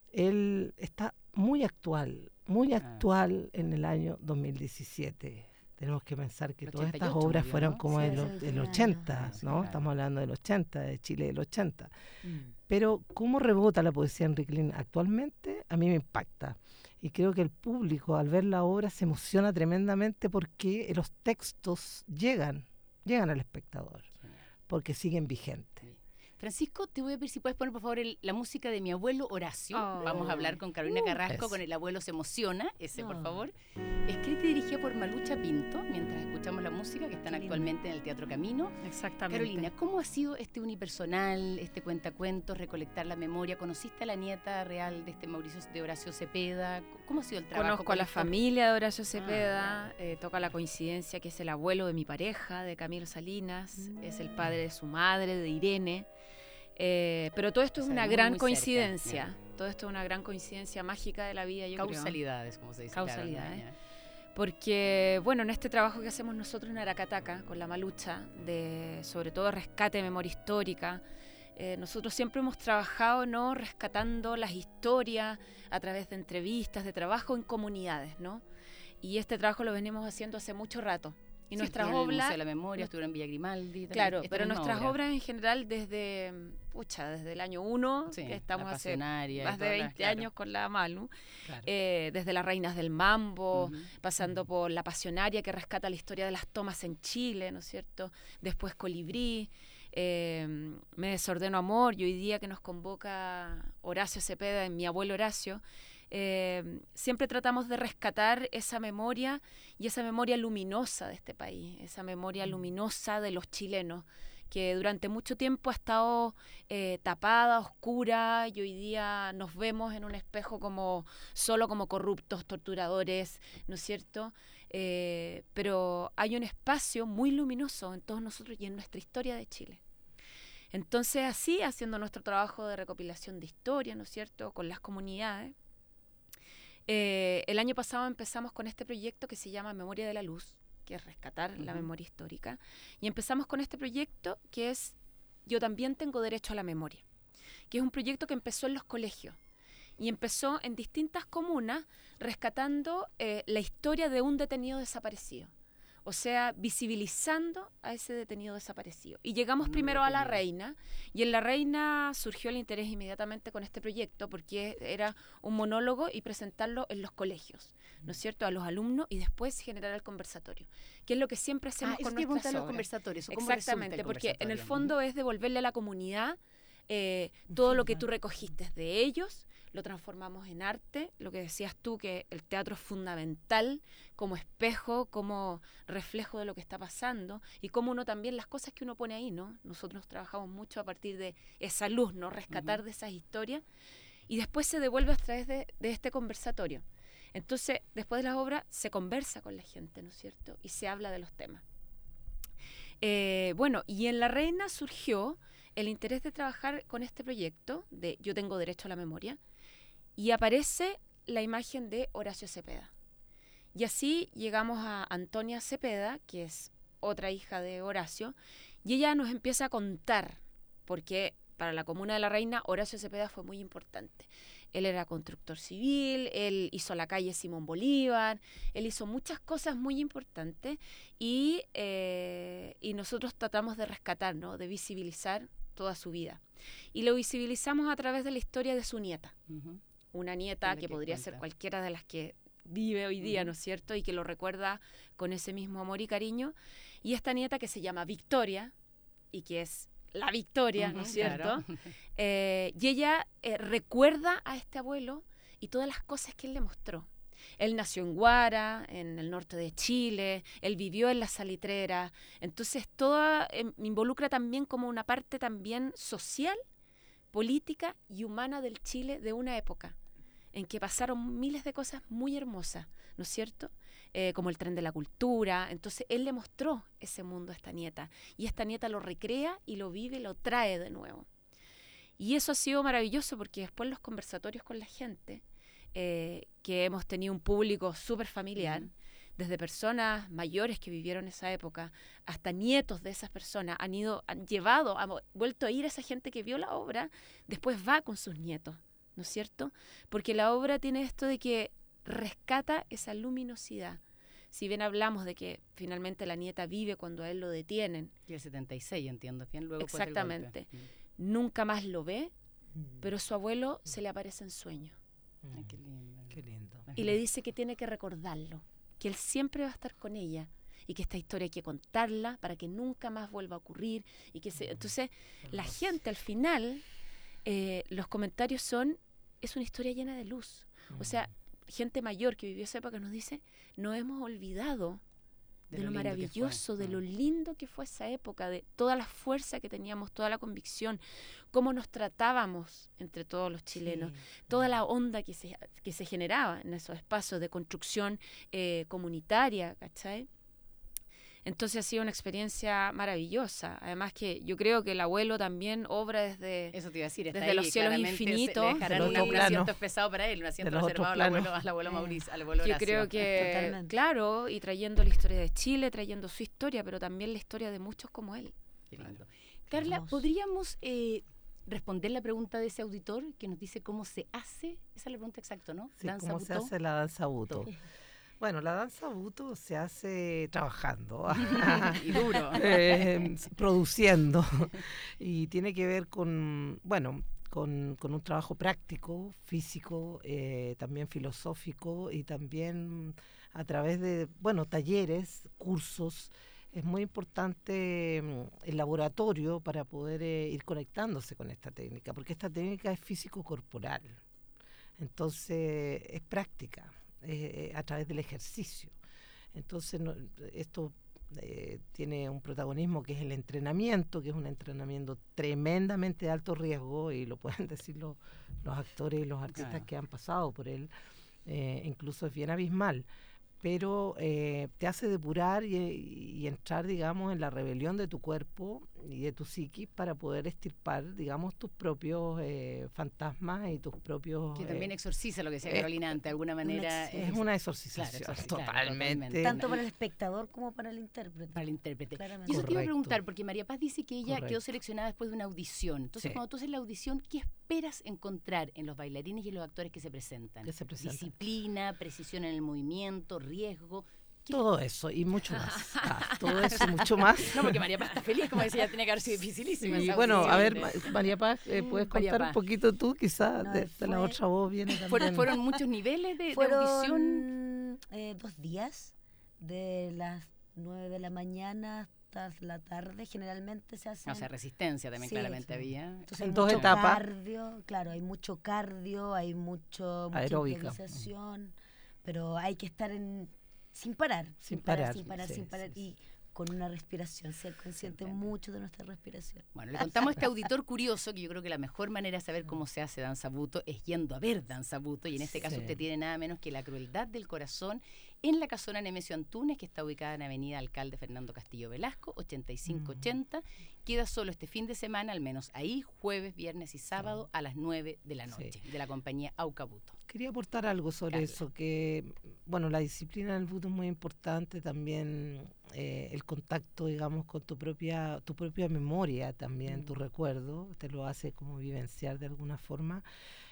él está muy actual, muy actual en el año dos mil diecisiete. Tenemos que pensar que todas estas obras fueron ¿no? como sí, del, del ochenta, ¿no? Sí, claro. Estamos hablando del ochenta, de Chile del ochenta. Mm. Pero cómo rebota la poesía de Enrique Lin actualmente, a mí me impacta. Y creo que el público, al ver la obra, se emociona tremendamente porque los textos llegan, llegan al espectador, porque siguen vigentes. Sí. Francisco, te voy a pedir si puedes poner por favor el, la música de mi abuelo Horacio. Oh. Vamos a hablar con Carolina Uh, Carrasco, es. con El abuelo se emociona, ese por Oh. favor. Escrita y dirigida por Malucha Pinto, mientras escuchamos la música que están Qué lindo. actualmente en el Teatro Camino. Exactamente. Carolina, ¿cómo ha sido este unipersonal, este cuentacuentos, recolectar la memoria? ¿Conociste a la nieta real de este Mauricio, de Horacio Cepeda? ¿Cómo ha sido el trabajo? Conozco con a la esto? familia de Horacio Cepeda, eh, toca la coincidencia que es el abuelo de mi pareja, de Camilo Salinas, Mm. es el padre de su madre, de Irene. Eh, pero todo esto O es sea, una muy, gran muy cerca, coincidencia, ya. todo esto es una gran coincidencia mágica de la vida, yo creo. Causalidades, como se dice. Causalidades. Claro, ¿no? Porque, bueno, en este trabajo que hacemos nosotros en Aracataca, con la Malucha, de sobre todo rescate de memoria histórica, eh, nosotros siempre hemos trabajado, ¿no?, rescatando las historias a través de entrevistas, de trabajo en comunidades, ¿no? Y este trabajo lo venimos haciendo hace mucho rato. Y Sí, nuestras estuvieron en el obras... Museo de la Memoria, estuvieron en Villa Grimaldi. también, Claro, esta pero misma nuestras obra. obras en general desde, pucha, desde el año uno, Sí, que estamos La hace Pasionaria y más de todas las- veinte claro, años con la Malu, Claro. eh, desde las Reinas del Mambo, Ujú. pasando por La Pasionaria, que rescata la historia de las tomas en Chile, ¿no es cierto? Después Colibrí, eh, Me desordeno amor, y hoy día que nos convoca Horacio Cepeda, mi abuelo Horacio, eh, siempre tratamos de rescatar esa memoria y esa memoria luminosa de este país, esa memoria luminosa de los chilenos, que durante mucho tiempo ha estado eh, tapada, oscura, y hoy día nos vemos en un espejo como solo como corruptos, torturadores, ¿no es cierto? Eh, pero hay un espacio muy luminoso en todos nosotros y en nuestra historia de Chile. Entonces, así, haciendo nuestro trabajo de recopilación de historia, ¿no es cierto?, con las comunidades, eh, el año pasado empezamos con este proyecto que se llama Memoria de la Luz, que es rescatar uh-huh. la memoria histórica, y empezamos con este proyecto que es Yo también tengo derecho a la memoria, que es un proyecto que empezó en los colegios y empezó en distintas comunas rescatando eh, la historia de un detenido desaparecido, o sea, visibilizando a ese detenido desaparecido. Y llegamos Muy primero detenido. a La Reina, y en La Reina surgió el interés inmediatamente con este proyecto, porque era un monólogo y presentarlo en los colegios, ¿no es cierto?, a los alumnos, y después generar el conversatorio, que es lo que siempre hacemos ah, con nuestras obras. los conversatorios. Exactamente, el porque en el conversatorio? fondo es devolverle a la comunidad eh, todo lo que tú recogiste de ellos, lo transformamos en arte, lo que decías tú, que el teatro es fundamental como espejo, como reflejo de lo que está pasando, y como uno también, las cosas que uno pone ahí, ¿no? Nosotros trabajamos mucho a partir de esa luz, ¿no? Rescatar uh-huh. de esas historias, y después se devuelve a través de, de este conversatorio. Entonces, después de las obras, se conversa con la gente, ¿no es cierto? Y se habla de los temas. Eh, bueno, y en La Reina surgió el interés de trabajar con este proyecto de Yo tengo derecho a la memoria, y aparece la imagen de Horacio Cepeda. Y así llegamos a Antonia Cepeda, que es otra hija de Horacio, y ella nos empieza a contar, porque para la comuna de La Reina, Horacio Cepeda fue muy importante. Él era constructor civil, él hizo la calle Simón Bolívar, él hizo muchas cosas muy importantes, y, eh, y nosotros tratamos de rescatar, ¿no?, de visibilizar toda su vida. Y lo visibilizamos a través de la historia de su nieta. Uh-huh. Una nieta que, que podría cuenta. ser cualquiera de las que vive hoy día, uh-huh. ¿no es cierto? Y que lo recuerda con ese mismo amor y cariño. Y esta nieta que se llama Victoria, y que es la Victoria, uh-huh, ¿no es cierto? Claro. Eh, y ella eh, recuerda a este abuelo y todas las cosas que él le mostró. Él nació en Guara, en el norte de Chile, él vivió en la Salitrera, entonces todo eh, involucra también como una parte también social, política y humana del Chile de una época en que pasaron miles de cosas muy hermosas, ¿no es cierto? Eh, como el tren de la cultura. Entonces él le mostró ese mundo a esta nieta, y esta nieta lo recrea y lo vive, lo trae de nuevo. Y eso ha sido maravilloso, porque después los conversatorios con la gente, eh, que hemos tenido un público súper familiar, uh-huh. desde personas mayores que vivieron esa época hasta nietos de esas personas, han ido, han llevado, han vuelto a ir a esa gente que vio la obra, después va con sus nietos, ¿no es cierto? Porque la obra tiene esto de que rescata esa luminosidad. Si bien hablamos de que finalmente la nieta vive cuando a él lo detienen. Y el setenta y seis, entiendo, bien luego. Exactamente. Nunca más lo ve, mm. pero su abuelo mm. se le aparece en sueños. Mm. Ay, qué lindo. Qué lindo. Y le dice que tiene que recordarlo, que él siempre va a estar con ella, y que esta historia hay que contarla para que nunca más vuelva a ocurrir. Y que se, entonces, la gente al final, eh, los comentarios son, es una historia llena de luz. O sea, gente mayor que vivió esa época nos dice, no hemos olvidado de, de lo, lo maravilloso, de lo lindo que fue esa época, de toda la fuerza que teníamos, toda la convicción, cómo nos tratábamos entre todos los chilenos, sí. toda la onda que se, que se generaba en esos espacios de construcción eh, comunitaria, ¿cachai? Entonces ha sido una experiencia maravillosa. Además que yo creo que el abuelo también obra desde, Eso te iba a decir, desde ahí, los cielos infinitos. Se, dejarán un, un asiento pesado para él, un asiento reservado al abuelo, al abuelo Mauricio, al abuelo Horacio. Yo creo que, Totalmente. claro, y trayendo la historia de Chile, trayendo su historia, pero también la historia de muchos como él. Qué lindo. Carla, ¿podríamos eh, responder la pregunta de ese auditor que nos dice cómo se hace? Esa es la pregunta exacta, ¿no? Sí, danza ¿cómo butó? se hace la danza buto? Bueno, la danza buto se hace trabajando y duro, eh, produciendo, y tiene que ver con, bueno, con, con un trabajo práctico, físico, eh, también filosófico, y también a través de, bueno, talleres, cursos. Es muy importante el laboratorio para poder eh, ir conectándose con esta técnica, porque esta técnica es físico-corporal, entonces es práctica. Eh, a través del ejercicio. Entonces no, esto eh, tiene un protagonismo que es el entrenamiento, que es un entrenamiento tremendamente de alto riesgo, y lo pueden decir los, los actores y los artistas claro. que han pasado por él, eh, incluso es bien abismal, pero eh, te hace depurar y, y entrar, digamos, en la rebelión de tu cuerpo y de tu psiquis para poder extirpar, digamos, tus propios eh, fantasmas y tus propios... Que también eh, exorciza lo que decía eh, Carolina antes, de alguna manera. Es, es una exorcización, claro, exorc totalmente. Claro, totalmente. Tanto para el espectador como para el intérprete. Para el intérprete. Claramente. Y eso te iba a preguntar, porque María Paz dice que ella Correcto. quedó seleccionada después de una audición. Entonces, sí. cuando tú haces la audición, ¿qué esperas encontrar en los bailarines y en los actores que se presentan? Que se presentan. Disciplina, precisión en el movimiento, riesgo... ¿Qué? Todo eso y mucho más. Ah, todo eso y mucho más. No, porque María Paz está feliz, como decía, tiene que haber sido dificilísima. Y esa bueno, audición. a ver, María Paz, eh, ¿puedes María contar Paz. un poquito tú? Quizás No, de, de la otra voz viene también. ¿Fueron, fueron muchos niveles de, Fueron, de audición? Eh, dos días, de las nueve de la mañana hasta la tarde, generalmente se hace. O sea, resistencia también sí, claramente sí. había. Entonces en hay dos mucho etapas. Cardio, claro, hay mucho cardio, hay mucho, mucha aeróbica. improvisación, pero hay que estar en sin parar, sin, Sin parar, parar, sin parar, sí, sin parar, sí, y con una respiración, ser consciente mucho de nuestra respiración. Bueno, le contamos a este auditor curioso que yo creo que la mejor manera de saber cómo se hace danza buto es yendo a ver danza buto, y en este caso Sí. usted tiene nada menos que La Crueldad del Corazón en la Casona Nemesio Antunes, que está ubicada en Avenida Alcalde Fernando Castillo Velasco, ochenta y cinco ochenta. Queda solo este fin de semana, al menos ahí, jueves, viernes y sábado a las nueve de la noche, Sí. de la compañía Aucabuto. Quería aportar algo sobre Carla. eso, que bueno, la disciplina del buto es muy importante, también eh, el contacto, digamos, con tu propia tu propia memoria, también Mm. tu recuerdo, te lo hace como vivenciar de alguna forma,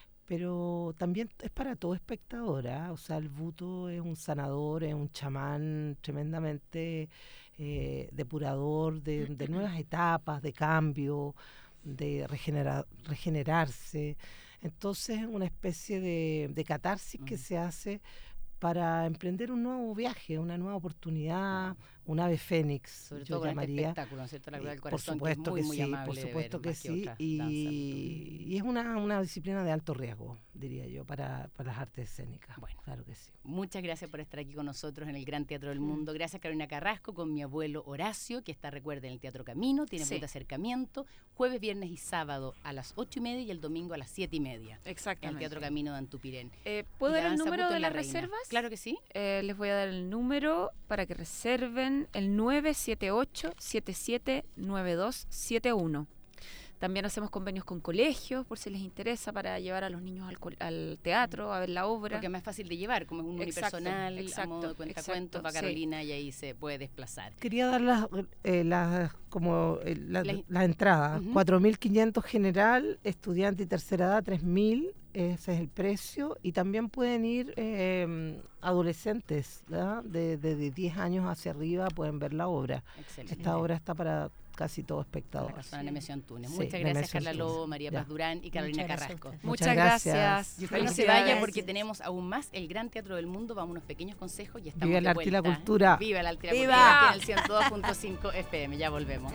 pero también es para todo espectador, ¿ah? O sea, el buto es un sanador, es un chamán tremendamente eh, depurador de, de nuevas etapas, de cambio, de regenera, regenerarse. Entonces es una especie de, de catarsis mm. que se hace para emprender un nuevo viaje, una nueva oportunidad, un ave fénix, Sobre yo todo con llamaría. este espectáculo, ¿no es cierto? La Crueldad del Por Corazón, supuesto que es muy, que muy sí, amable por de supuesto ver, que más sí, otras y, danzas. y es una, una disciplina de alto riesgo, diría yo, para, para las artes escénicas. Bueno. Claro que sí. Muchas gracias por estar aquí con nosotros en el Gran Teatro del Mundo. Gracias, Carolina Carrasco, con mi abuelo Horacio, que está, recuerden, en el Teatro Camino, tiene Sí. punto de acercamiento, jueves, viernes y sábado a las ocho y media y el domingo a las siete y media. En el Exactamente. Teatro Camino de Antupirén. Eh, ¿Puedo Y dar el Danza número Buto de en La las Reina. reservas? Claro que sí. Eh, les voy a dar el número para que reserven, el nueve siete ocho, siete siete nueve dos siete uno. También hacemos convenios con colegios, por si les interesa, para llevar a los niños al, col- al teatro, a ver la obra. Porque es más fácil de llevar, como es un Exacto, unipersonal, a exacto, modo de cuentacuentos, exacto, va sí. Carolina y ahí se puede desplazar. Quería dar las, eh, las como eh, la- La- las entradas, Ujú. cuatro mil quinientos general, estudiante y tercera edad, tres mil, ese es el precio, y también pueden ir eh, adolescentes, ¿verdad? De, de, de diez años hacia arriba, pueden ver la obra. Excelente. Esta obra está para casi todo espectador. La persona Nemesio Antunes. Sí, Muchas gracias, Nemesio Carla Antunes. Lobo, María Ya. Paz Durán y Carolina Muchas gracias a Carrasco. ustedes. Muchas Muchas gracias. gracias. Y usted no se Felicidades. vaya porque tenemos aún más el Gran Teatro del Mundo. Vamos a unos pequeños consejos y estamos Viva de el arte y la vuelta. cultura. Viva el arte y la ¡Viva! cultura aquí en el ciento dos punto cinco F M. Ya volvemos.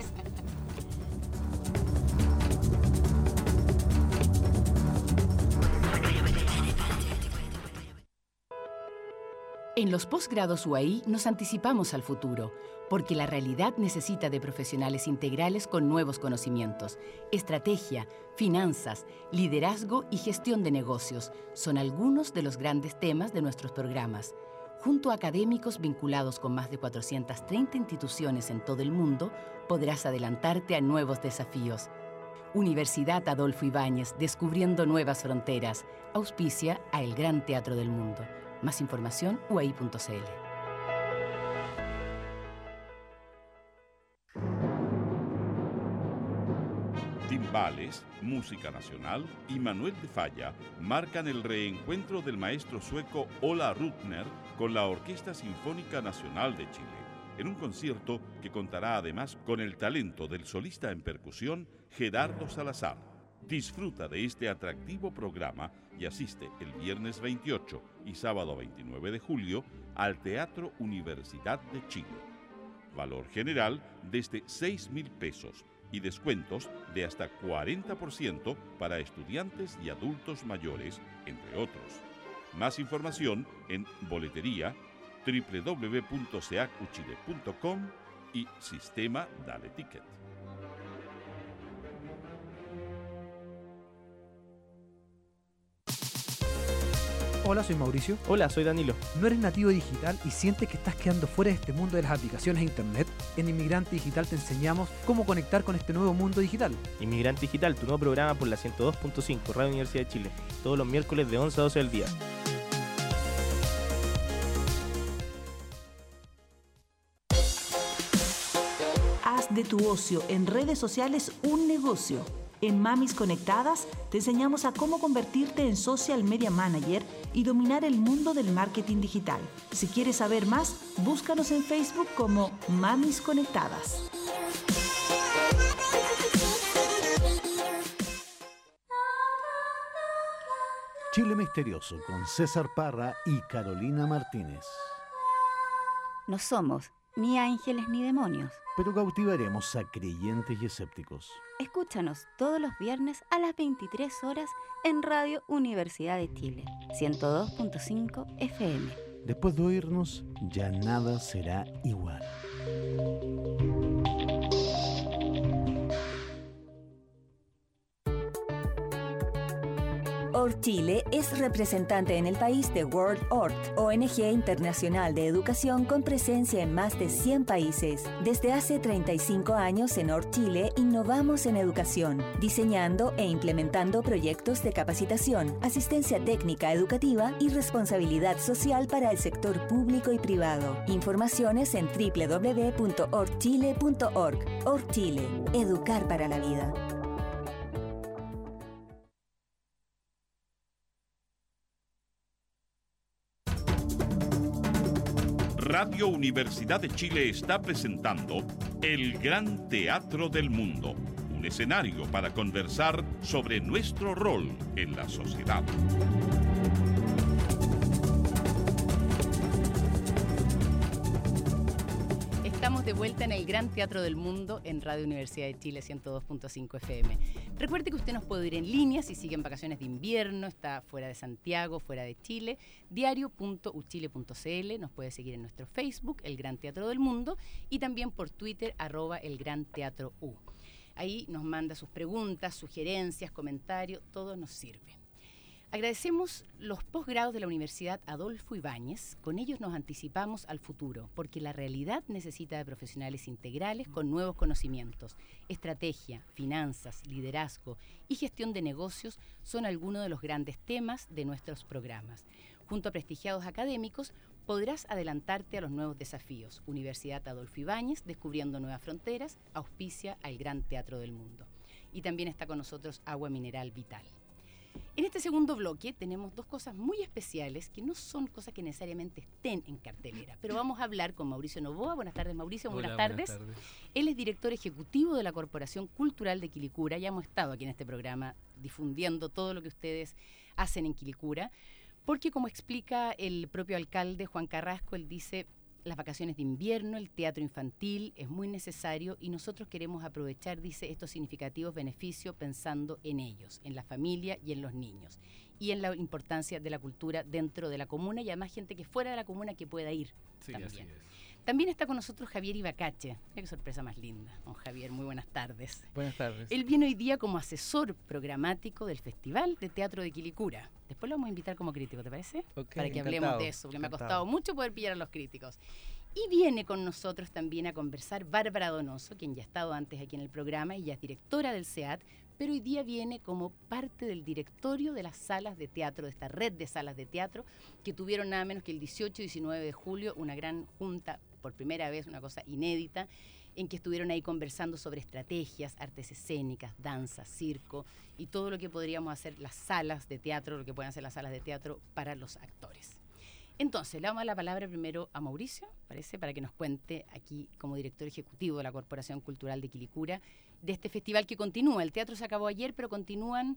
En los posgrados U A I nos anticipamos al futuro, porque la realidad necesita de profesionales integrales con nuevos conocimientos. Estrategia, finanzas, liderazgo y gestión de negocios son algunos de los grandes temas de nuestros programas. Junto a académicos vinculados con más de cuatrocientas treinta instituciones en todo el mundo, podrás adelantarte a nuevos desafíos. Universidad Adolfo Ibáñez, descubriendo nuevas fronteras. Auspicia a el Gran Teatro del Mundo. Más información, u a i punto c l. Timbales, música nacional y Manuel de Falla marcan el reencuentro del maestro sueco Ola Rutner con la Orquesta Sinfónica Nacional de Chile, en un concierto que contará además con el talento del solista en percusión Gerardo Salazar. Disfruta de este atractivo programa y asiste el viernes veintiocho y sábado veintinueve de julio al Teatro Universidad de Chile. Valor general desde seis mil pesos y descuentos de hasta cuarenta por ciento para estudiantes y adultos mayores, entre otros. Más información en boletería doble u doble u doble u punto seacuchile punto com y Sistema Dale Ticket. Hola, soy Mauricio. Hola, soy Danilo. ¿No eres nativo digital y sientes que estás quedando fuera de este mundo de las aplicaciones e internet? En Inmigrante Digital te enseñamos cómo conectar con este nuevo mundo digital. Inmigrante Digital, tu nuevo programa por la ciento dos punto cinco, Radio Universidad de Chile. Todos los miércoles de once a doce del día. Haz de tu ocio en redes sociales un negocio. En Mamis Conectadas te enseñamos a cómo convertirte en Social Media Manager y dominar el mundo del marketing digital. Si quieres saber más, búscanos en Facebook como Mamis Conectadas. Chile Misterioso con César Parra y Carolina Martínez. No somos ni ángeles ni demonios. Pero cautivaremos a creyentes y escépticos. Escúchanos todos los viernes a las veintitrés horas en Radio Universidad de Chile, ciento dos punto cinco F M. Después de oírnos, ya nada será igual. ORChile es representante en el país de World Org, O N G internacional de educación con presencia en más de cien países. Desde hace treinta y cinco años en ORChile innovamos en educación, diseñando e implementando proyectos de capacitación, asistencia técnica educativa y responsabilidad social para el sector público y privado. Informaciones en doble u doble u doble u punto orchile punto org. ORChile, educar para la vida. Radio Universidad de Chile está presentando El Gran Teatro del Mundo, un escenario para conversar sobre nuestro rol en la sociedad. Estamos de vuelta en el Gran Teatro del Mundo en Radio Universidad de Chile ciento dos punto cinco F M. Recuerde que usted nos puede ir en línea si sigue en vacaciones de invierno, está fuera de Santiago, fuera de Chile, diario punto uchile punto c l. Nos puede seguir en nuestro Facebook, El Gran Teatro del Mundo, y también por Twitter, arroba El Gran Teatro U. Ahí nos manda sus preguntas, sugerencias, comentarios, todo nos sirve. Agradecemos los posgrados de la Universidad Adolfo Ibáñez. Con ellos nos anticipamos al futuro, porque la realidad necesita de profesionales integrales con nuevos conocimientos. Estrategia, finanzas, liderazgo y gestión de negocios son algunos de los grandes temas de nuestros programas. Junto a prestigiados académicos, podrás adelantarte a los nuevos desafíos. Universidad Adolfo Ibáñez, descubriendo nuevas fronteras, auspicia al Gran Teatro del Mundo. Y también está con nosotros Agua Mineral Vital. En este segundo bloque tenemos dos cosas muy especiales que no son cosas que necesariamente estén en cartelera, pero vamos a hablar con Mauricio Novoa. Buenas tardes, Mauricio. Muy Hola, buenas tardes. buenas tardes. Él es director ejecutivo de la Corporación Cultural de Quilicura. Ya hemos estado aquí en este programa difundiendo todo lo que ustedes hacen en Quilicura, porque como explica el propio alcalde Juan Carrasco, él dice: las vacaciones de invierno, el teatro infantil es muy necesario y nosotros queremos aprovechar, dice, estos significativos beneficios pensando en ellos, en la familia y en los niños, y en la importancia de la cultura dentro de la comuna y además gente que fuera de la comuna que pueda ir Sí, también. así es. También está con nosotros Javier Ibacache. Mira qué sorpresa más linda, don Javier, muy buenas tardes. Buenas tardes. Él viene hoy día como asesor programático del Festival de Teatro de Quilicura. Después lo vamos a invitar como crítico, ¿te parece? Ok, Para que encantado, hablemos de eso, porque me ha encantado. costado mucho poder pillar a los críticos. Y viene con nosotros también a conversar Bárbara Donoso, quien ya ha estado antes aquí en el programa y ya es directora del C E A T, pero hoy día viene como parte del directorio de las salas de teatro, de esta red de salas de teatro, que tuvieron nada menos que el dieciocho y diecinueve de julio una gran junta, por primera vez, una cosa inédita, en que estuvieron ahí conversando sobre estrategias, artes escénicas, danza, circo y todo lo que podríamos hacer las salas de teatro, lo que pueden hacer las salas de teatro para los actores. Entonces, le damos la palabra primero a Mauricio, parece, para que nos cuente aquí como director ejecutivo de la Corporación Cultural de Quilicura, de este festival que continúa. El teatro se acabó ayer, pero continúan,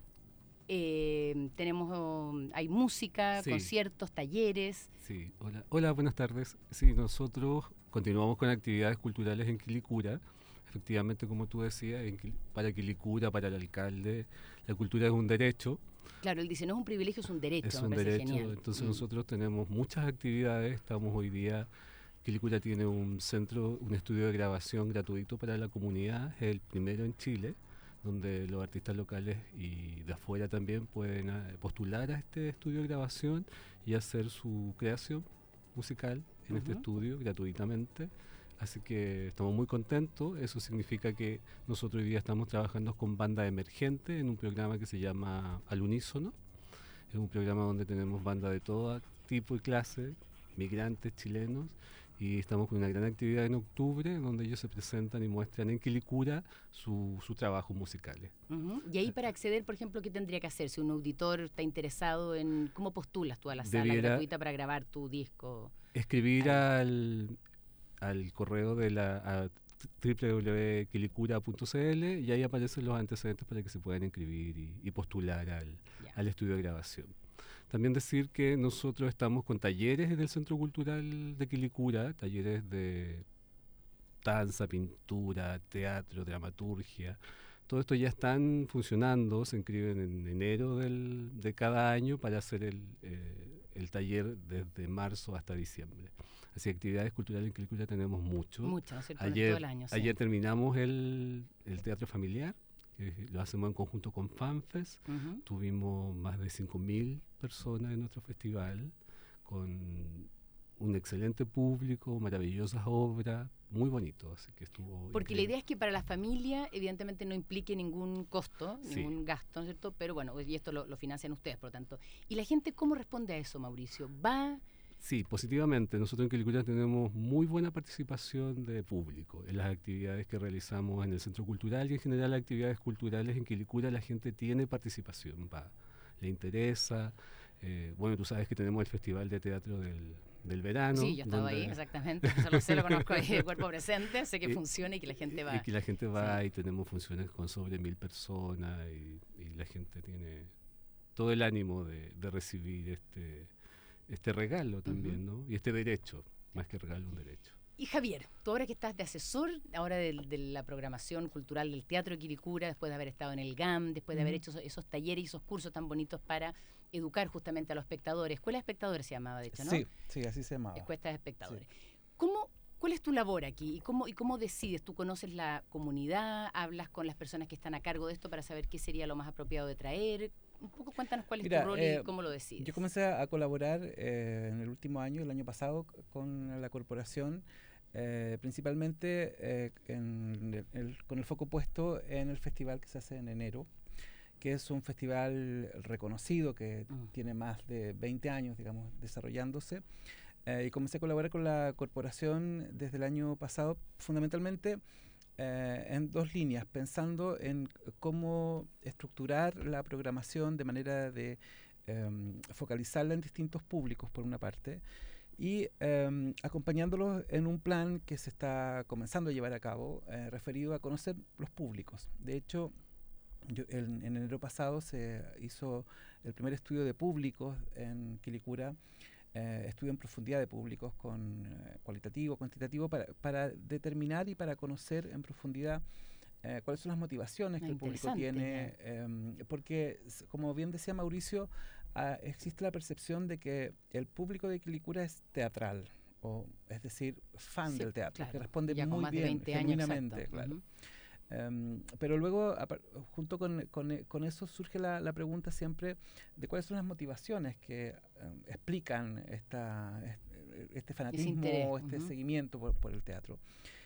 eh, tenemos, oh, hay música, Sí. conciertos, talleres. Sí, hola, hola, buenas tardes. Sí, nosotros continuamos con actividades culturales en Quilicura. Efectivamente, como tú decías, en Quil- para Quilicura, para el alcalde, la cultura es un derecho. Claro, él dice, no es un privilegio, es un derecho, Es me un parece derecho, genial. entonces Mm. nosotros tenemos muchas actividades. Estamos hoy día, Quilicura tiene un centro, un estudio de grabación gratuito para la comunidad, es el primero en Chile, donde los artistas locales y de afuera también pueden ah, postular a este estudio de grabación y hacer su creación musical en este Ujú. estudio gratuitamente. Así que estamos muy contentos. Eso significa que nosotros hoy día estamos trabajando con bandas emergentes en un programa que se llama Al Unísono. Es un programa donde tenemos bandas de todo tipo y clase, migrantes chilenos, y estamos con una gran actividad en octubre donde ellos se presentan y muestran en Quilicura su- sus trabajos musicales. Ujú. Y ahí para acceder, por ejemplo, ¿qué tendría que hacer? Si un auditor está interesado en cómo postulas tú a la sala Debiera- gratuita para grabar tu disco. Escribir al, al correo de la a doble u doble u doble u punto quilicura punto c l y ahí aparecen los antecedentes para que se puedan inscribir y, y postular al, Ya. al estudio de grabación. También decir que nosotros estamos con talleres en el Centro Cultural de Quilicura, talleres de danza, pintura, teatro, dramaturgia. Todo esto ya están funcionando, se inscriben en enero del, de cada año para hacer el, eh, el taller desde marzo hasta diciembre. Así que actividades culturales en Quilicura tenemos mucho. Mucho, ¿no es cierto? Ayer, Todo el año, sí. ayer terminamos el, el teatro familiar, que lo hacemos en conjunto con FanFest. Ujú. Tuvimos más de cinco mil personas en nuestro festival, con un excelente público, maravillosas obras, muy bonito, así que estuvo Porque la increíble. idea es que para la familia, evidentemente, no implique ningún costo, Sí. ningún gasto, ¿no es cierto? Pero bueno, y esto lo, lo financian ustedes, por lo tanto. ¿Y la gente cómo responde a eso, Mauricio? ¿Va? Sí, positivamente. Nosotros en Quilicura tenemos muy buena participación de público en las actividades que realizamos en el Centro Cultural y en general las actividades culturales en Quilicura la gente tiene participación, va, le interesa. Eh, bueno, tú sabes que tenemos el Festival de Teatro del, del Verano. Sí, yo estaba ahí, donde- exactamente. Eso lo sé, lo conozco de cuerpo presente, sé que Y- funciona y que la gente va. Y que la gente va Sí. y tenemos funciones con sobre mil personas y, y la gente tiene todo el ánimo de, de recibir este, este regalo también, ¿no? Y este derecho, más que regalo, un derecho. Y Javier, tú ahora que estás de asesor, ahora del- de, la programación cultural del Teatro de Quilicura, después de haber estado en el G A M, después de haber Ujú. hecho esos, esos talleres y esos cursos tan bonitos para educar justamente a los espectadores. Escuela de Espectadores se llamaba, de hecho, ¿no? Sí, sí, así se llamaba. Escuela de Espectadores. ¿Cómo, ¿Cuál es tu labor aquí y cómo, y cómo decides? ¿Tú conoces la comunidad? ¿Hablas con las personas que están a cargo de esto para saber qué sería lo más apropiado de traer? Un poco cuéntanos cuál es Mira, tu rol eh, y cómo lo decides. Yo comencé a colaborar eh, en el último año, el año pasado, c- con la corporación, eh, principalmente eh, en el- el- con el foco puesto en el festival que se hace en enero, que es un festival reconocido que Mm. tiene más de veinte años, digamos, desarrollándose. Eh, y comencé a colaborar con la corporación desde el año pasado, fundamentalmente eh, en dos líneas, pensando en cómo estructurar la programación de manera de eh, focalizarla en distintos públicos, por una parte, y eh, acompañándolos en un plan que se está comenzando a llevar a cabo, eh, referido a conocer los públicos. De hecho, yo, en, en enero pasado se hizo el primer estudio de públicos en Quilicura, eh, estudio en profundidad de públicos con eh, cualitativo, cuantitativo, para, para determinar y para conocer en profundidad eh, cuáles son las motivaciones que el público tiene, eh, porque, como bien decía Mauricio, Uh, existe la percepción de que el público de Quilicura es teatral, o es decir, fan sí, del teatro, claro, que responde ya muy más bien, de veinte genuinamente, años, claro. Uh-huh. Um, pero luego, junto con, con, con eso, surge la, la pregunta siempre de cuáles son las motivaciones que um, explican esta, este, este fanatismo o este uh-huh. seguimiento por, por el teatro.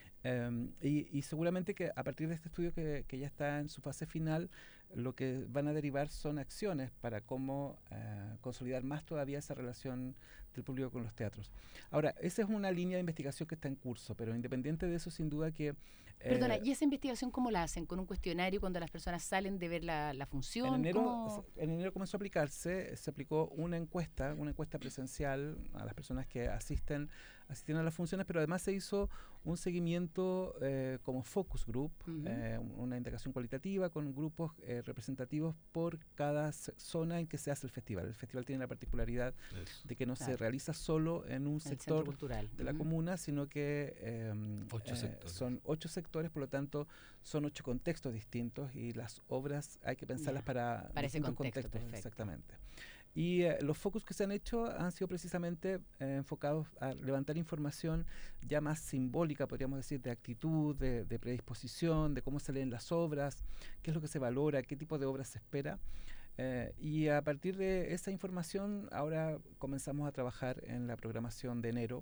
Um, y, y seguramente que a partir de este estudio que, que ya está en su fase final, lo que van a derivar son acciones para cómo uh, consolidar más todavía esa relación del público con los teatros. Ahora, esa es una línea de investigación que está en curso, pero independiente de eso, sin duda que... Eh, Perdona, ¿y esa investigación cómo la hacen? ¿Con un cuestionario cuando las personas salen de ver la, la función? En enero, ¿Cómo? en enero comenzó a aplicarse, se aplicó una encuesta, una encuesta presencial a las personas que asisten, asisten a las funciones, pero además se hizo un seguimiento eh, como focus group, uh-huh. eh, una integración cualitativa con grupos eh, representativos por cada zona en que se hace el festival. El festival tiene la particularidad Eso. de que no claro. se realiza solo en un el sector cultural. de la uh-huh. comuna, sino que eh, ocho eh, son ocho sectores, por lo tanto son ocho contextos distintos y las obras hay que pensarlas yeah. para, para distintos ese contexto, contextos. Exactamente. Y eh, los focus que se han hecho han sido precisamente eh, enfocados a levantar información ya más simbólica, podríamos decir, de actitud, de, de predisposición, de cómo se leen las obras, qué es lo que se valora, qué tipo de obras se espera. Eh, y a partir de esa información ahora comenzamos a trabajar en la programación de enero.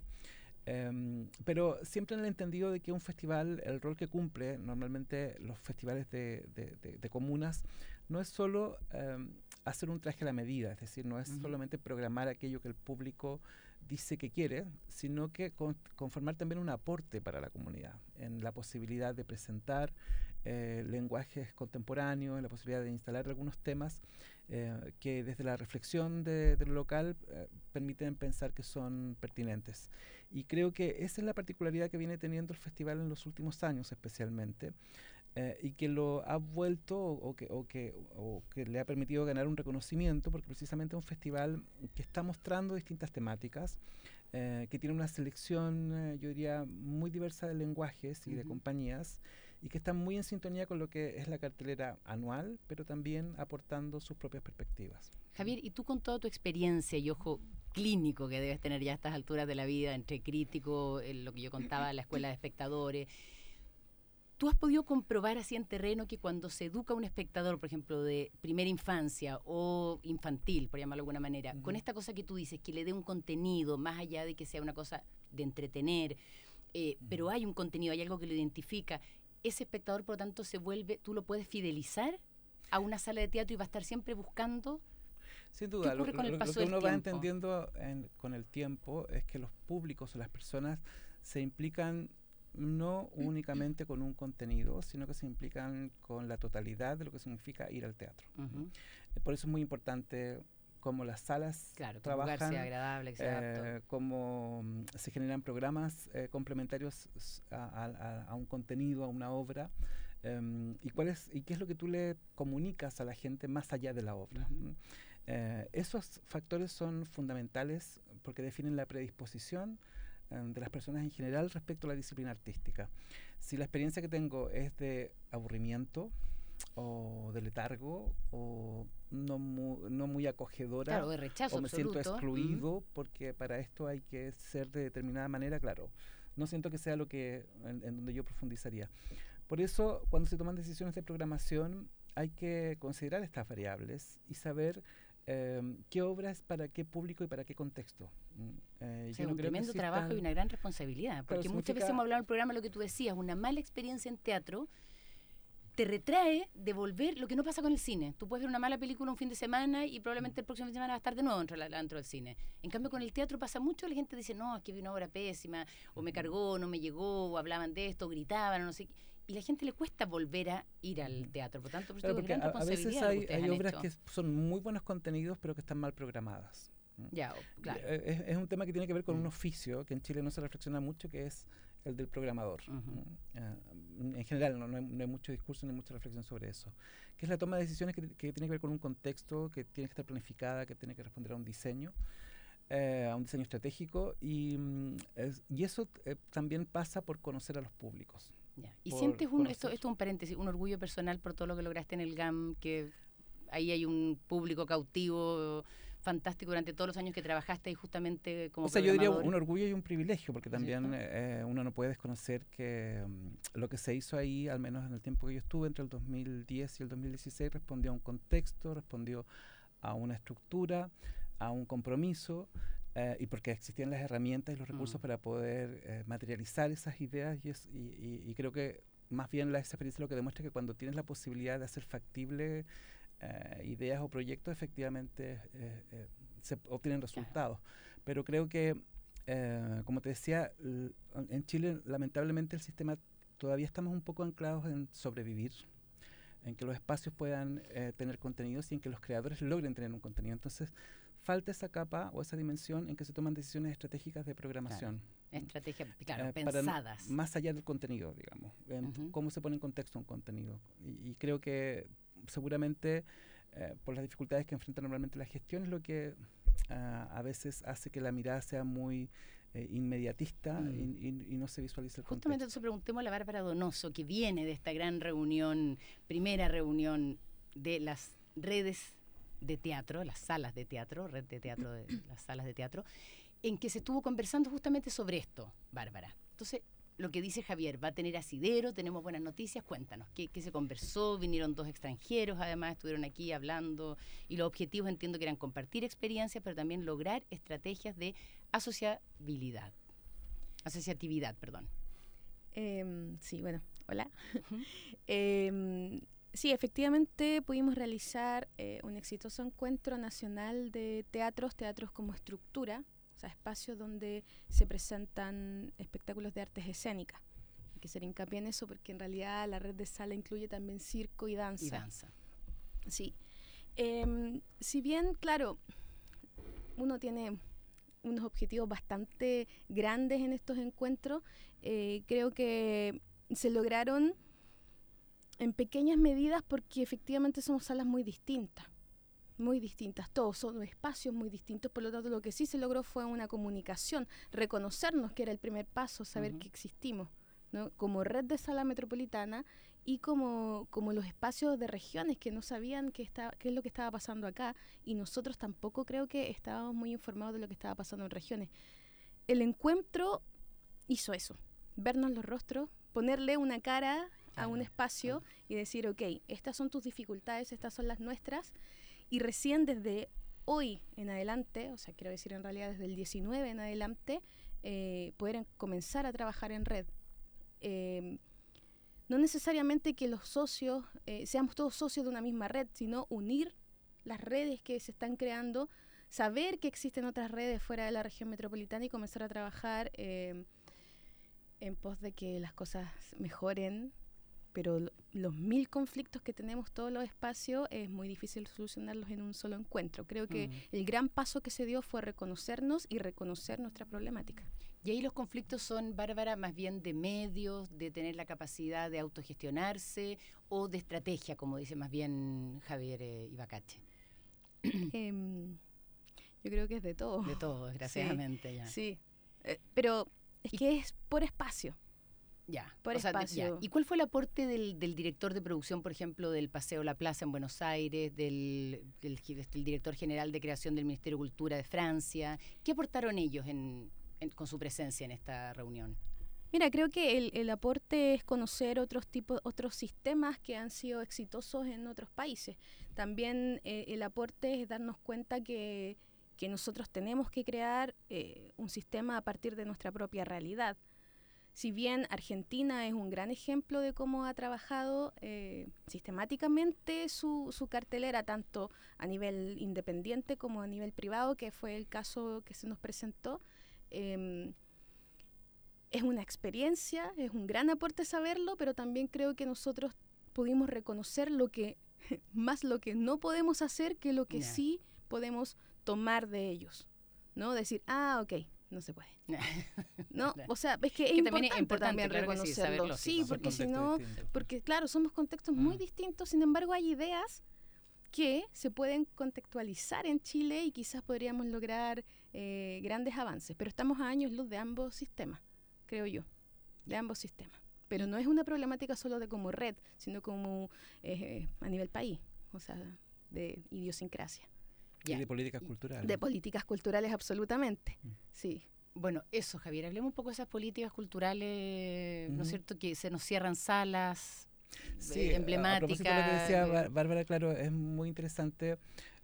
Um, pero siempre en el entendido de que un festival, el rol que cumple normalmente los festivales de, de, de, de comunas, no es solo um, hacer un traje a la medida, es decir, no es uh-huh. solamente programar aquello que el público dice que quiere, sino que con, conformar también un aporte para la comunidad, en la posibilidad de presentar eh, lenguajes contemporáneos, en la posibilidad de instalar algunos temas eh, que desde la reflexión de, de lo local eh, permiten pensar que son pertinentes. Y creo que esa es la particularidad que viene teniendo el festival en los últimos años especialmente, eh, y que lo ha vuelto o, o, que, o, que, o que le ha permitido ganar un reconocimiento, porque precisamente es un festival que está mostrando distintas temáticas, eh, que tiene una selección, eh, yo diría, muy diversa de lenguajes y uh-huh. de compañías, y que está muy en sintonía con lo que es la cartelera anual, pero también aportando sus propias perspectivas. Javier, y tú con toda tu experiencia y ojo clínico que debes tener ya a estas alturas de la vida, entre crítico, eh, lo que yo contaba, la escuela de espectadores, ¿tú has podido comprobar así en terreno que cuando se educa a un espectador, por ejemplo, de primera infancia o infantil, por llamarlo de alguna manera, uh-huh. con esta cosa que tú dices, que le dé un contenido, más allá de que sea una cosa de entretener, eh, uh-huh. pero hay un contenido, hay algo que lo identifica, ese espectador, por lo tanto, se vuelve, tú lo puedes fidelizar a una sala de teatro y va a estar siempre buscando? Sin duda, lo, lo, lo que uno tiempo? va entendiendo en, con el tiempo es que los públicos o las personas se implican no únicamente con un contenido, sino que se implican con la totalidad de lo que significa ir al teatro. Uh-huh. Por eso es muy importante cómo las salas claro, trabajan, que sea agradable, que sea eh, cómo um, se generan programas eh, complementarios a, a, a un contenido, a una obra, um, y cuál es y qué es lo que tú le comunicas a la gente más allá de la obra. Uh-huh. Eh, esos factores son fundamentales porque definen la predisposición eh, de las personas en general respecto a la disciplina artística. Si la experiencia que tengo es de aburrimiento o de letargo o no muy, no muy acogedora, claro, de rechazo o me absoluto. siento excluido, mm. porque para esto hay que ser de determinada manera, claro, no siento que sea lo que en, en donde yo profundizaría. Por eso, cuando se toman decisiones de programación, hay que considerar estas variables y saber eh, qué obras para qué público y para qué contexto. Eh, o sea, yo no un tremendo existan... trabajo y una gran responsabilidad, porque claro, muchas veces hemos hablado en el programa lo que tú decías, una mala experiencia en teatro te retrae de volver, lo que no pasa con el cine. Tú puedes ver una mala película un fin de semana y probablemente el próximo fin de semana va a estar de nuevo dentro, dentro del cine. En cambio, con el teatro pasa mucho, la gente dice, no, es que vi una obra pésima, o me cargó, no me llegó, o hablaban de esto, o gritaban, o no sé qué. y la gente le cuesta volver a ir al teatro. Por tanto, por claro, eso es gran a, a veces responsabilidad hay, lo que ustedes hay han obras hecho. que son muy buenos contenidos, pero que están mal programadas. Ya, claro. Es, es un tema que tiene que ver con Mm. un oficio que en Chile no se reflexiona mucho, que es el del programador. Ujú. Uh, en general no, no, hay, no hay mucho discurso ni mucha reflexión sobre eso. Que es la toma de decisiones que, que tiene que ver con un contexto, que tiene que estar planificada, que tiene que responder a un diseño, eh, a un diseño estratégico, y, mm, es, y eso eh, también pasa por conocer a los públicos. Ya. ¿Y por sientes, un, esto, conocer- esto es un paréntesis, un orgullo personal por todo lo que lograste en el G A M, que ahí hay un público cautivo fantástico durante todos los años que trabajaste ahí justamente como O sea, yo diría programador? un orgullo y un privilegio, porque también ¿Cierto? eh, uno no puede desconocer que um, lo que se hizo ahí, al menos en el tiempo que yo estuve, entre el dos mil diez y el dos mil dieciséis, respondió a un contexto, respondió a una estructura, a un compromiso, eh, y porque existían las herramientas y los recursos Mm. para poder eh, materializar esas ideas, y, es, y, y, y creo que más bien la, esa experiencia lo que demuestra que cuando tienes la posibilidad de hacer factible eh, ideas o proyectos, efectivamente eh, eh, se obtienen resultados. Pero creo que, eh, como te decía, l- en Chile lamentablemente el sistema todavía estamos un poco anclados en sobrevivir, en que los espacios puedan eh, tener contenidos y en que los creadores logren tener un contenido. Entonces, falta esa capa o esa dimensión en que se toman decisiones estratégicas de programación. Estrategias, claro, Eh, para n- pensadas. más allá del contenido, digamos, en Ujú. cómo se pone en contexto un contenido. Y, y creo que seguramente eh, por las dificultades que enfrenta normalmente la gestión es lo que ah, a veces hace que la mirada sea muy eh, inmediatista Mm. y, y- y no se visualice el Justamente contexto. entonces preguntemos a la Bárbara Donoso, que viene de esta gran reunión, primera reunión de las redes de teatro, las salas de teatro, red de teatro, de las salas de teatro, en que se estuvo conversando justamente sobre esto, Bárbara. Entonces, lo que dice Javier, va a tener asidero, tenemos buenas noticias, cuéntanos, ¿qué, qué se conversó? Vinieron dos extranjeros, además estuvieron aquí hablando, y los objetivos entiendo que eran compartir experiencias, pero también lograr estrategias de asociabilidad, asociatividad, perdón. Eh, sí, bueno, hola. eh, sí, efectivamente pudimos realizar eh, un exitoso encuentro nacional de teatros, teatros como estructura, o sea, espacios donde se presentan espectáculos de artes escénicas. Hay que hacer hincapié en eso porque en realidad la red de sala incluye también circo y danza. Y danza. Sí. Eh, si bien, claro, uno tiene unos objetivos bastante grandes en estos encuentros, eh, creo que se lograron en pequeñas medidas porque efectivamente somos salas muy distintas, muy distintas, todos son espacios muy distintos, por lo tanto lo que sí se logró fue una comunicación, reconocernos que era el primer paso, saber Ujú. que existimos, ¿no? Como red de sala metropolitana y como, como los espacios de regiones que no sabían qué, estaba, qué es lo que estaba pasando acá, y nosotros tampoco creo que estábamos muy informados de lo que estaba pasando en regiones. El encuentro hizo eso, vernos los rostros, ponerle una cara a un espacio y decir, ok, estas son tus dificultades, estas son las nuestras, y recién desde hoy en adelante, o sea, quiero decir en realidad desde el diecinueve en adelante, eh, poder en- comenzar a trabajar en red. Eh, no necesariamente que los socios, eh, seamos todos socios de una misma red, sino unir las redes que se están creando, saber que existen otras redes fuera de la región metropolitana y comenzar a trabajar eh, en pos de que las cosas mejoren. Pero lo- los mil conflictos que tenemos todos los espacios es muy difícil solucionarlos en un solo encuentro. Creo que Mm. el gran paso que se dio fue reconocernos y reconocer nuestra problemática. Y ahí los conflictos son, Bárbara, más bien de medios, de tener la capacidad de autogestionarse o de estrategia, como dice más bien Javier eh, Ibacache. Em, yo creo que es de todo. De todo, desgraciadamente, Sí, ya. Sí, Eh, pero es que es por espacio. Ya, Por o sea, de- espacio. ya. ¿Y cuál fue el aporte del, del director de producción, por ejemplo, del Paseo La Plaza en Buenos Aires, del, del, del director general de creación del Ministerio de Cultura de Francia? ¿Qué aportaron ellos en, en- con su presencia en esta reunión? Mira, creo que el, el aporte es conocer otros tipos, otros sistemas que han sido exitosos en otros países. También eh, el aporte es darnos cuenta que, que nosotros tenemos que crear eh, un sistema a partir de nuestra propia realidad. Si bien Argentina es un gran ejemplo de cómo ha trabajado eh, sistemáticamente su, su cartelera, tanto a nivel independiente como a nivel privado, que fue el caso que se nos presentó, eh, es una experiencia, es un gran aporte saberlo, pero también creo que nosotros pudimos reconocer lo que más lo que no podemos hacer que lo que Yeah. sí podemos tomar de ellos, ¿no? Decir, ah, ok, no se puede. No, o sea, es que es Que importante, también es importante, también claro que sí, reconocerlo. saberlo, Sí, sí, son porque si contextos no, distintos. porque claro, somos contextos muy Mm. distintos, sin embargo hay ideas que se pueden contextualizar en Chile y quizás podríamos lograr eh, grandes avances, pero estamos a años luz de ambos sistemas, creo yo, de ambos sistemas. Pero no es una problemática solo de como red, sino como eh, a nivel país, o sea, de idiosincrasia. Y de políticas culturales. De políticas culturales, absolutamente, sí. Bueno, eso, Javier, hablemos un poco de esas políticas culturales, ¿no es Ujú. cierto? Que se nos cierran salas Sí, eh, a- emblemáticas. A propósito de lo que decía eh, Bár- Bárbara, claro, es muy interesante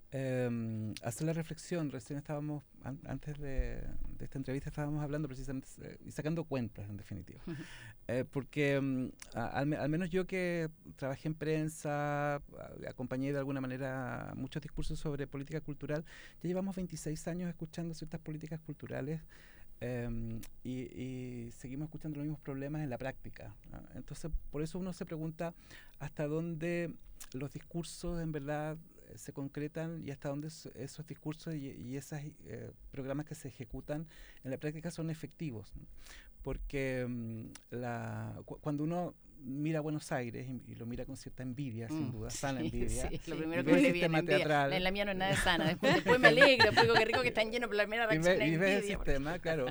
eh, hacer la reflexión. Recién estábamos, an- antes de, de esta entrevista, estábamos hablando precisamente eh, y sacando cuentas, en definitiva. Eh, porque mm, a- al, me- al menos yo que trabajé en prensa, a- acompañé de alguna manera muchos discursos sobre política cultural, ya llevamos veintiséis años escuchando ciertas políticas culturales. Um, y, y seguimos escuchando los mismos problemas en la práctica, ¿no? Entonces, por eso uno se pregunta hasta dónde los discursos en verdad eh, se concretan y hasta dónde es- esos discursos y, y esos eh, programas que se ejecutan en la práctica son efectivos, ¿no? Porque um, la, cu- cuando uno mira a Buenos Aires y, y lo mira con cierta envidia, sin Mm, duda, sana sí, envidia, sí, lo y primero ve que el me viene sistema envidia. teatral, La, la mía no es nada de sana. Después, después me alegro, después digo que rico que están llenos, pero la primera y reacción ve, es y ves el envidia. porque- sistema, claro.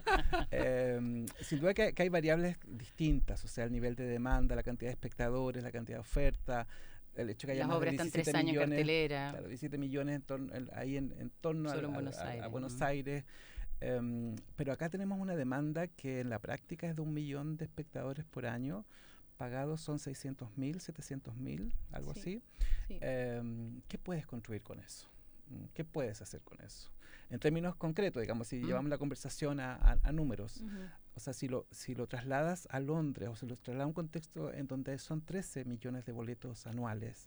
Eh, sin duda que, que hay variables distintas, o sea, el nivel de demanda, la cantidad de espectadores, la cantidad de oferta, el hecho que haya Las más de obras están tres diecisiete años en millones, cartelera. claro, diecisiete millones en torno, en- ahí en, en torno Solo al- en Buenos a, a- a Aires, Buenos mm. Aires. Em, pero acá tenemos una demanda que en la práctica es de un millón de espectadores por año. Pagados son seiscientos mil, setecientos mil, algo Sí, así. sí. Em, ¿Qué puedes construir con eso? Mm, ¿Qué puedes hacer con eso? En términos concretos, digamos, si Mm. llevamos la conversación a, a- a números, Ujú. o sea, si lo, si lo trasladas a Londres o si lo trasladas a un contexto en donde son trece millones de boletos anuales,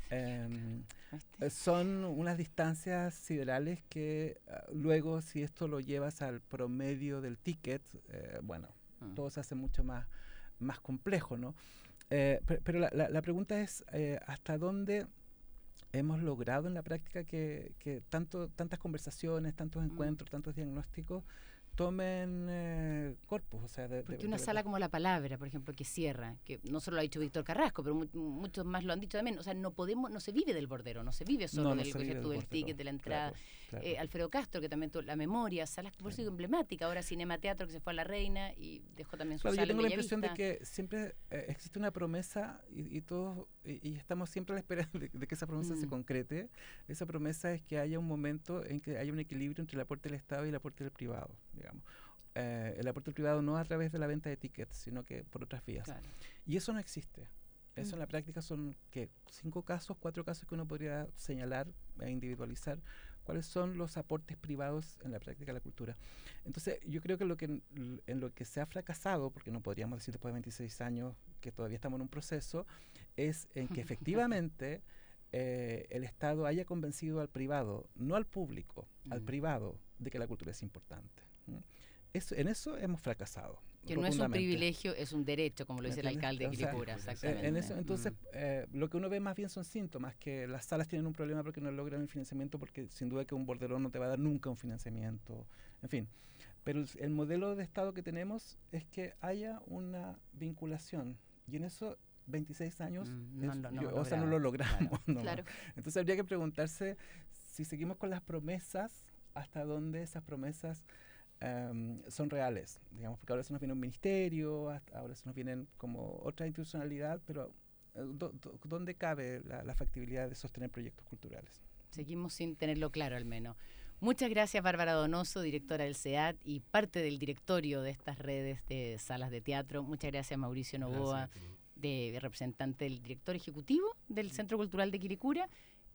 em, eh, son unas distancias siderales que ah, luego, si esto lo llevas al promedio del ticket, eh, bueno, Mm. todo se hace mucho más, más complejo, ¿no? Eh, pe- pero la, la- la pregunta es, eh, ¿hasta dónde hemos logrado en la práctica que, que tanto, tantas conversaciones, tantos Mm. encuentros, tantos diagnósticos tomen eh, corpus? O sea, de, de- Porque de una verdad. sala como La Palabra, por ejemplo, que cierra, que no solo lo ha dicho Víctor Carrasco, pero mu- muchos más lo han dicho también, o sea, no podemos, no se vive del bordero, no se vive solo No, no del, se vive tú, del del ticket, bordero, de la entrada. claro, claro. Eh, Alfredo Castro, que también tuvo la memoria, salas por eso emblemática, ahora Cinema Teatro, que se fue a La Reina y dejó también su Claro, yo sala tengo en la impresión de Bellavista. que siempre eh, existe una promesa y, y todos y, y estamos siempre a la espera de, de que esa promesa se Mm. concrete. Esa promesa es que haya un momento en que haya un equilibrio entre el aporte del Estado y el aporte del privado, digamos. Eh, el aporte del privado no a través de la venta de tickets, sino que por otras vías. Claro. Y eso no existe. Eso Mm. en la práctica son ¿qué? cinco casos, cuatro casos que uno podría señalar e individualizar cuáles son los aportes privados en la práctica de la cultura. Entonces, yo creo que lo que en, en lo que se ha fracasado, porque no podríamos decir después de veintiséis años que todavía estamos en un proceso, es en que efectivamente eh, el Estado haya convencido al privado, no al público, al Mm. privado, de que la cultura es importante. ¿m? Eso, en eso hemos fracasado. Que no es un rotundamente. privilegio, es un derecho, como lo ¿Me dice el entiendes? alcalde de O sea, Quilicura, eh, exactamente. en eso, entonces, Mm. eh, lo que uno ve más bien son síntomas, que las salas tienen un problema porque no logran el financiamiento, porque sin duda que un bordelón no te va a dar nunca un financiamiento, en fin. Pero el, el modelo de Estado que tenemos es que haya una vinculación, y en eso veintiséis años, Mm, no es- lo- no yo- lo o sea, no logrado, lo logramos. claro. nomás. Claro. Entonces habría que preguntarse si seguimos con las promesas, hasta dónde esas promesas em, son reales, digamos, porque ahora se nos viene un ministerio, hasta ahora se nos vienen como otra institucionalidad, pero eh, do- do- ¿dónde cabe la, la factibilidad de sostener proyectos culturales? Seguimos sin tenerlo claro al menos. Muchas gracias, Bárbara Donoso, directora del C E A T y parte del directorio de estas redes de salas de teatro. Muchas gracias, Mauricio Novoa, Gracias a ti. de representante del director ejecutivo del Centro Cultural de Quilicura.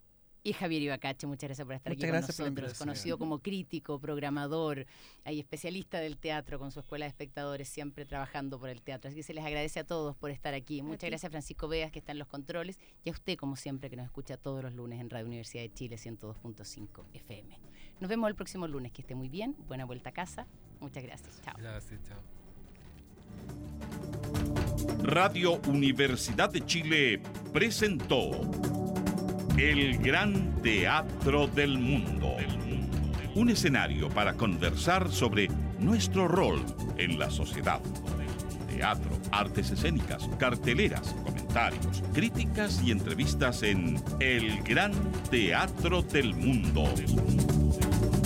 Y Javier Ibacache, muchas gracias por estar Muchas aquí gracias por la con nosotros, invitación. conocido como crítico, programador, y especialista del teatro con su escuela de espectadores, siempre trabajando por el teatro. Así que se les agradece a todos por estar aquí. Muchas ti. gracias a Francisco Vegas, que está en los controles, y a usted, como siempre, que nos escucha todos los lunes en Radio Universidad de Chile ciento dos punto cinco F M. Nos vemos el próximo lunes, que esté muy bien, buena vuelta a casa. Muchas gracias, chao. Gracias, chao. Radio Universidad de Chile presentó El Gran Teatro del Mundo. Un escenario para conversar sobre nuestro rol en la sociedad. Teatro, artes escénicas, carteleras, comentarios, críticas y entrevistas en El Gran Teatro del Mundo.